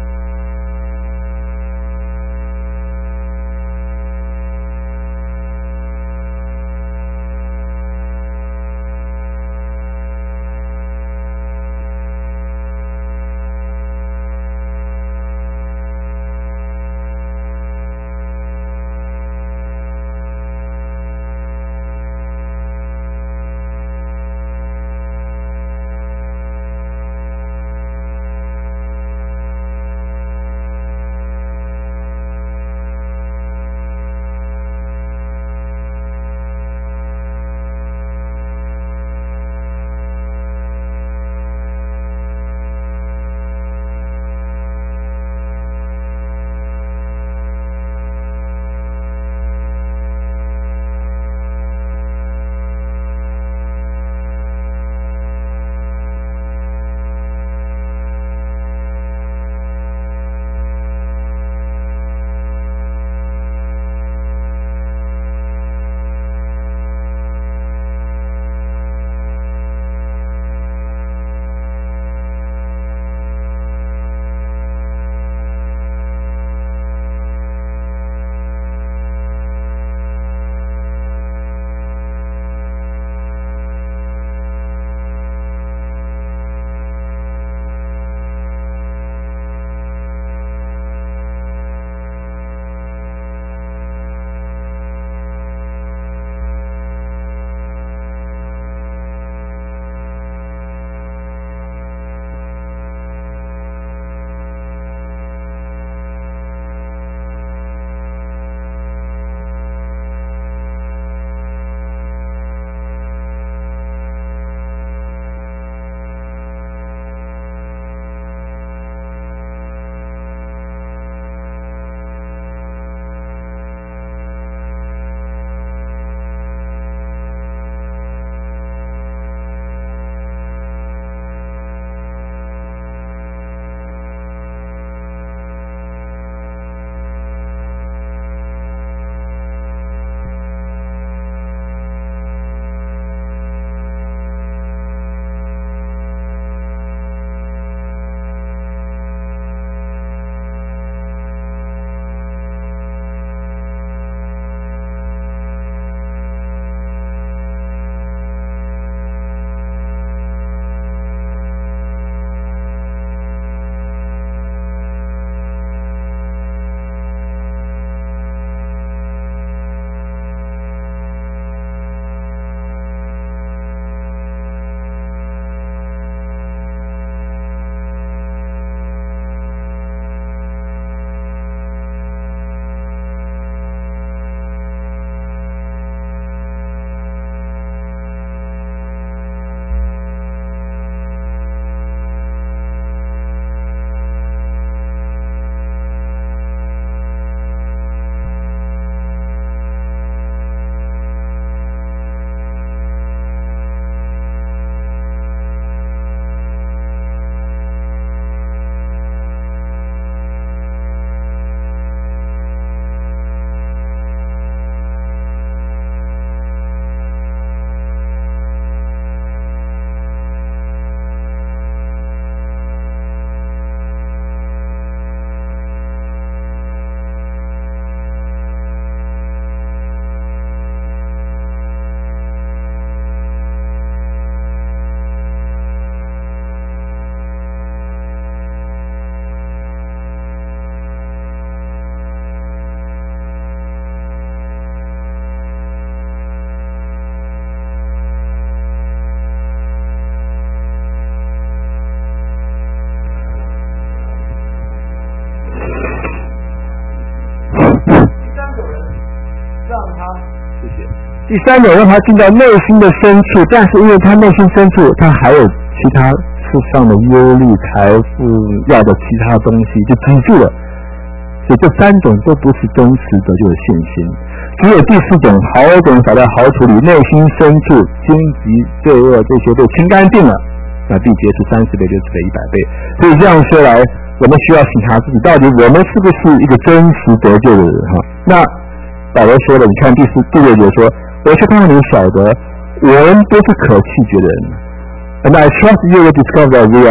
第三种让他进到内心的深处，但是因为他内心深处他还有其他世上的忧虑、财富要的其他东西就止住了，所以这三种都不是真实得救的信心。只有第四种好种撒在好土里，内心深处荆棘罪恶这些都清干净了，那必结出30倍、60倍、100倍。所以这样说来，我们需要审查自己，到底我们是不是一个真实得救的人哈？那保罗说了，你看第6节说，我却怕你晓得，我们不是可弃绝的人。And I trust you will discover that we are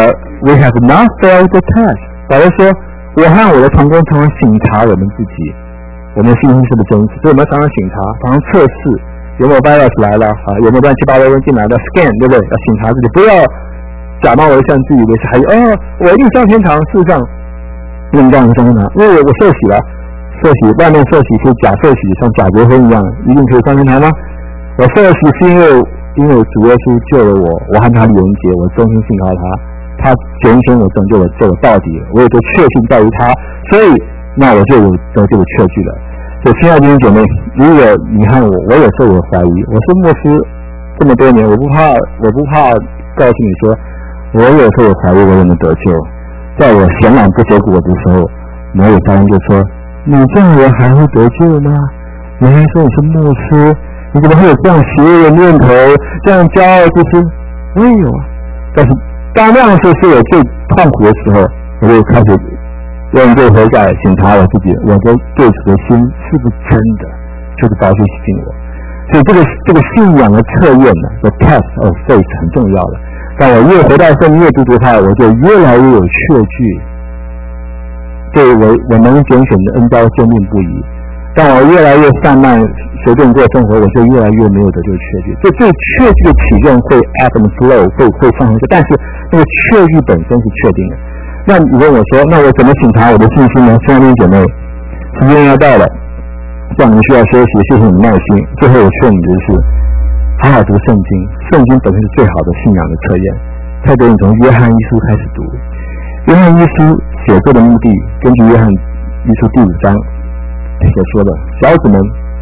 We have not failed the test。保罗说，我和我的同工常常省察我们自己，我们的信心是不是真实？所以我们常常省察，常常测试有没有 virus 来了啊，有没有乱七八糟的进来的 scan， 对不对？要省察自己，不要假冒为善，自以为是，还有我一定上天堂，事实上不能这样上天堂，因为我受洗了，受洗外面受洗是假受洗，像假结婚一样，一定可以上天堂吗？我受洗是因为主耶稣救了我，我和他连结，我终身信靠他拣选我，拯救我，救我到底，我有个确信在于他，所以那我就有得救的确据了。所以亲爱的弟兄姐妹，如果你和我有时候有怀疑，我是牧师这么多年，我不怕告诉你说，我有时候有怀疑我有没有得救。在我显然不结果的时候，魔鬼撒旦就说：“你这样人还会得救吗？你还说你是牧师，你怎么会有这样邪恶的念头，这样骄傲之心？”我也有啊。但是当那样时是我最痛苦的时候，我就开始认罪悔改，审查我自己，我的对主的心是不是真的，就是保险洗净我。所以这个信仰的测验呢 ，the test of faith 很重要的。但我越回到圣经越读的话，我就越来越有确据，对我能拣选的恩膏坚定不移。但我越来越散漫随便过生活，我就越来越没有得救确据。这最确据的体验会 ebb and flow， 会上升，但是那个确据本身是确定的。那你问我说，那我怎么审查我的信心呢？兄弟姐妹，时间要到了，这样你们需要休息，谢谢你们耐心。最后我劝你的是，好好读圣经，圣经本身是最好的信仰的测验。再给你从约翰一书开始读，约翰一书写作的目的，根据约翰一书第5章所说的，小子们，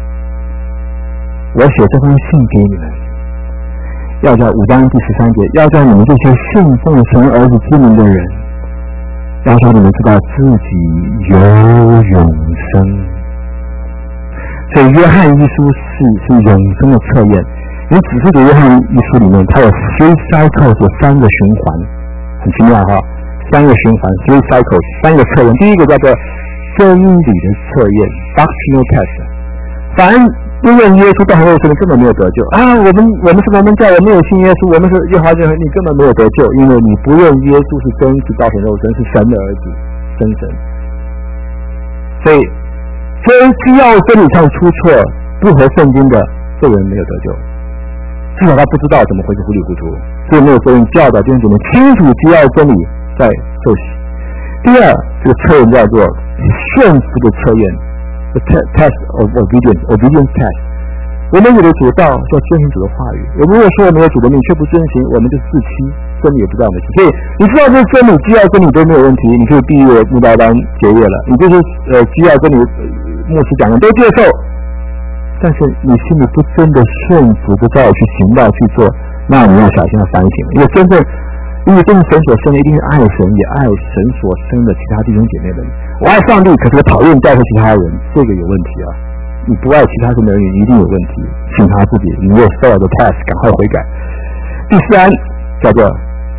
我写这封信给你们，要叫5章第13节，要叫你们这些信奉神儿子之名的人，要叫你们知道自己有永生。所以约翰一书是永生的测验。因为只是在约翰一书里面，它有3 cycles， 有3个循环，很奇妙哈，3个循环，3 cycles， 3个测验。第一个叫做真理的测验 ，doctrinal test。凡不认耶稣到后生的根本没有得救啊！我们是摩门教，我们有信耶稣，我们是耶和华教会，你根本没有得救，因为你不认耶稣是真实造成肉身，是神的儿子，真神。所以，只要真理上出错，不合圣经的，这个人没有得救。至少他不知道怎么回事，糊里糊涂，所以没有责任教导弟兄姐妹清楚只要真理在受洗。第二，这个测验叫做顺服的测验 ，the test of obedience test。我们有了主道，就要遵循主的话语。我们如果说我们有主的命却不遵循，我们就自欺，真理也不在我们心。所以你知道这真理、基要真理都没有问题，你可以毕业慕道班结业了，你就是基要真理牧师讲的都接受。但是你心里不真的顺服，不照去行道去做，那你要小心要反省。因为真正神所生的，一定是爱神也爱神所生的其他弟兄姐妹的。我爱上帝，可是我讨厌教会其他人，这个有问题啊！你不爱其他人的人，一定有问题。请他自己，你有 fail the test， 赶快悔改。第3叫做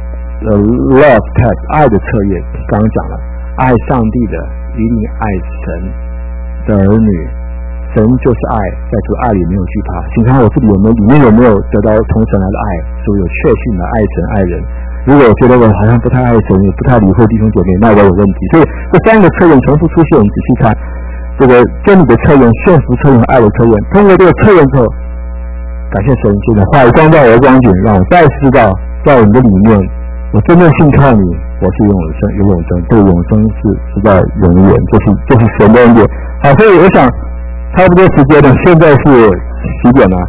love test， 爱的测验。刚刚讲了，爱上帝的一定爱神的儿女。神就是爱，在主爱里没有惧怕。请看我自己里面有没有得到从神来的爱，所以有确信的爱神爱人。如果我觉得我好像不太爱神，也不太理会弟兄姐妹，那我有问题。所以这3个测验重复出现，我们仔细看这个真理的测验、顺服测验、爱的测验。通过这个测验之后，感谢神，现在话语光照我的光景，让我再次知道，在我们的里面，我真正信靠你，我是有永生，这个永生是在永远，这是神的恩典。好，所以我想。差不多时间了，现在是几点了？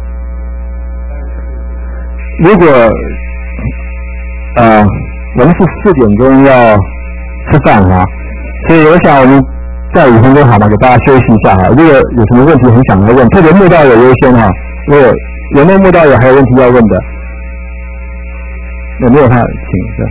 如果我们是4点钟要吃饭哈，所以我想我们再5分钟好吗？给大家休息一下哈。如果有什么问题很想来问，特别慕道友优先哈。如果有没有慕道友还有问题要问的？有没有他请是？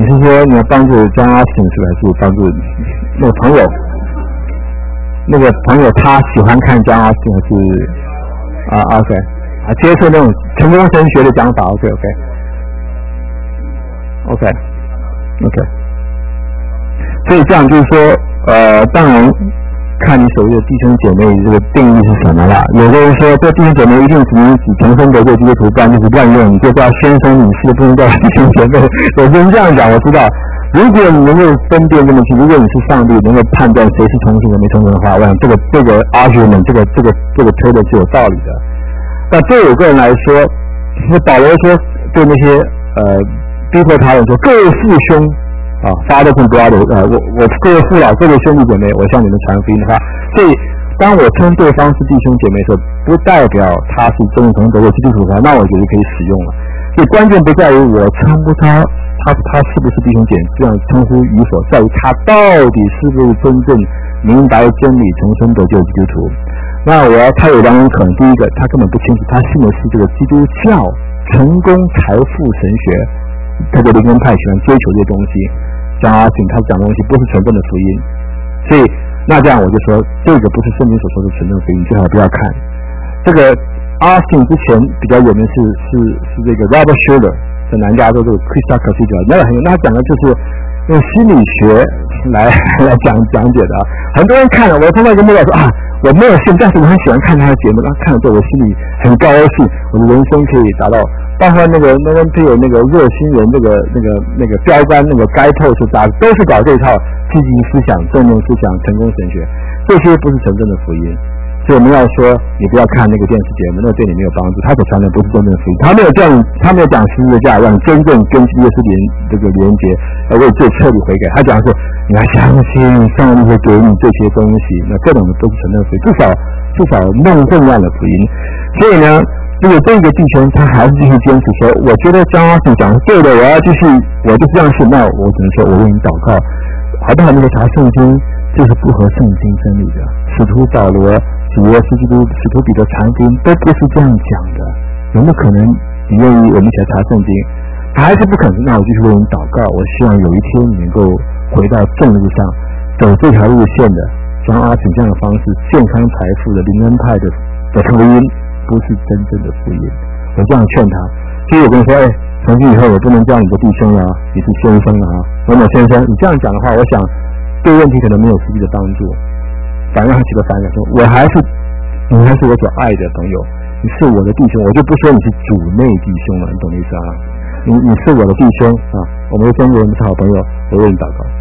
你是说你要帮助John Austin是还是帮助那个朋友？那个朋友他喜欢看John Austin还是OK 接受那种成功神学的讲法 OK 所以这样就是说当然看你所谓的弟兄姐妹这个定义是什么啦。有的人说这弟兄姐妹一定只重生得救基督徒，不然就是乱用，你就叫先生女士，不能叫弟兄姐妹。有些人这样讲，我知道。如果你能够分辨这么清，如果你是上帝能够判断谁是重生的没重生的话，我想这个 argument 这个推的是有道理的。那对我个人来说，其实保罗说对那些逼迫他人说各位父兄father and brother 我各位父老各位兄弟姐妹，我向你们传福音的话，所以当我称对方是弟兄姐妹的时候，不代表他是真正得救基督徒的话，那我觉得可以使用了。所以关键不在于我称呼他是不是弟兄姐妹这样称呼与否，在于他到底是不是真正明白真理重生得救基督徒。那他有两种可能，第一个他根本不清楚，他信的是这个基督教成功财富神学，特别灵恩派喜欢追求这些东西，像阿信他讲的东西不是纯正的福音，所以那这样我就说这个不是圣经所说的纯正福音，最好不要看。这个阿信之前比较有名是这个 Robert Schuller 在南加州这个 Crystal Cathedral， 那他讲的就是用心理学来讲解的。很多人看了，我碰到一个牧师说我没有信，但是我很喜欢看他的节目，看了之后我心里很高兴，我的人生可以达到。包括那个 Norman Peale 那个热心人那个标杆那个Guidepost杂志，都是搞这一套积极思想、正面思想、成功神学，这些不是真正的福音。所以我们要说，你不要看那个电视节目，那对你没有帮助。他所传的不是真正的福音，他没有讲十字架，让你真正跟耶稣连结，为罪彻底悔改。他讲说，你要相信上帝会给你这些东西，那这种的不是真正的福音，至少弄混乱了福音。所以呢，如果这个弟兄他还是继续坚持说，我觉得张老师讲的对的，我就这样信，那我只能说我为你祷告，好不好？那个查圣经就是不合圣经真理的。使徒保罗、主耶稣基督、使徒彼得传福音都不是这样讲的。有没有可能你愿意我们一起来查圣经？还是不可能？那我继续为你祷告。我希望有一天你能够回到正路上，走这条路线的，像阿信这样的方式，健康财富的灵恩派的福音，不是真正的福音。我这样劝他。所以我跟你说，从今以后我不能叫你的弟兄了，你是先生了某某先生。你这样讲的话，我想对问题可能没有实际的帮助。反而他起了反感，说你还是我所爱的朋友，你是我的弟兄，我就不说你是主内弟兄了，你懂我意思啊？你是我的弟兄我们中国人是好朋友，我为你祷告。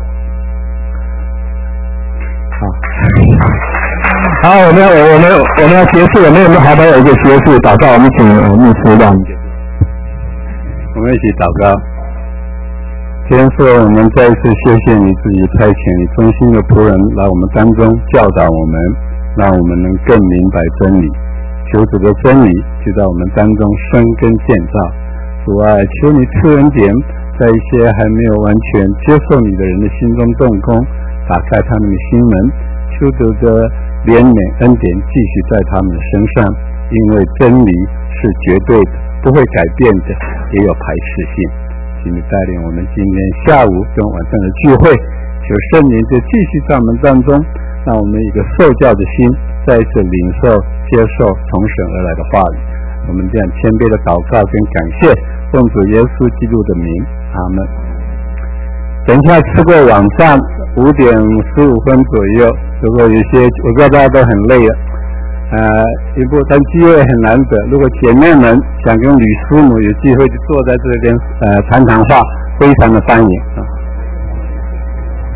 好，我们要结束，我们有没有好朋友一个结束祷告？我们请牧师让你结束。 我们一起祷告。天父，我们再一次谢谢你自己差遣你忠心的仆人来我们当中教导我们，让我们能更明白真理。求主的真理就在我们当中生根建造。主啊，求你赐恩典，在一些还没有完全接受你的人的心中动工，打开他们的心门。求主的怜悯恩典继续在他们的身上，因为真理是绝对的，不会改变的，也有排斥性。请你带领我们今天下午跟晚上的聚会，求圣灵就继续在我们当中，让我们一个受教的心再一次领受接受从神而来的话语。我们这样谦卑的祷告跟感谢，奉主耶稣基督的名，阿们。等一下吃过晚饭5点15分左右，如果有些我知道大家都很累了但机会很难得，如果姐妹们想跟吕师母有机会就坐在这边谈谈话，非常的欢迎。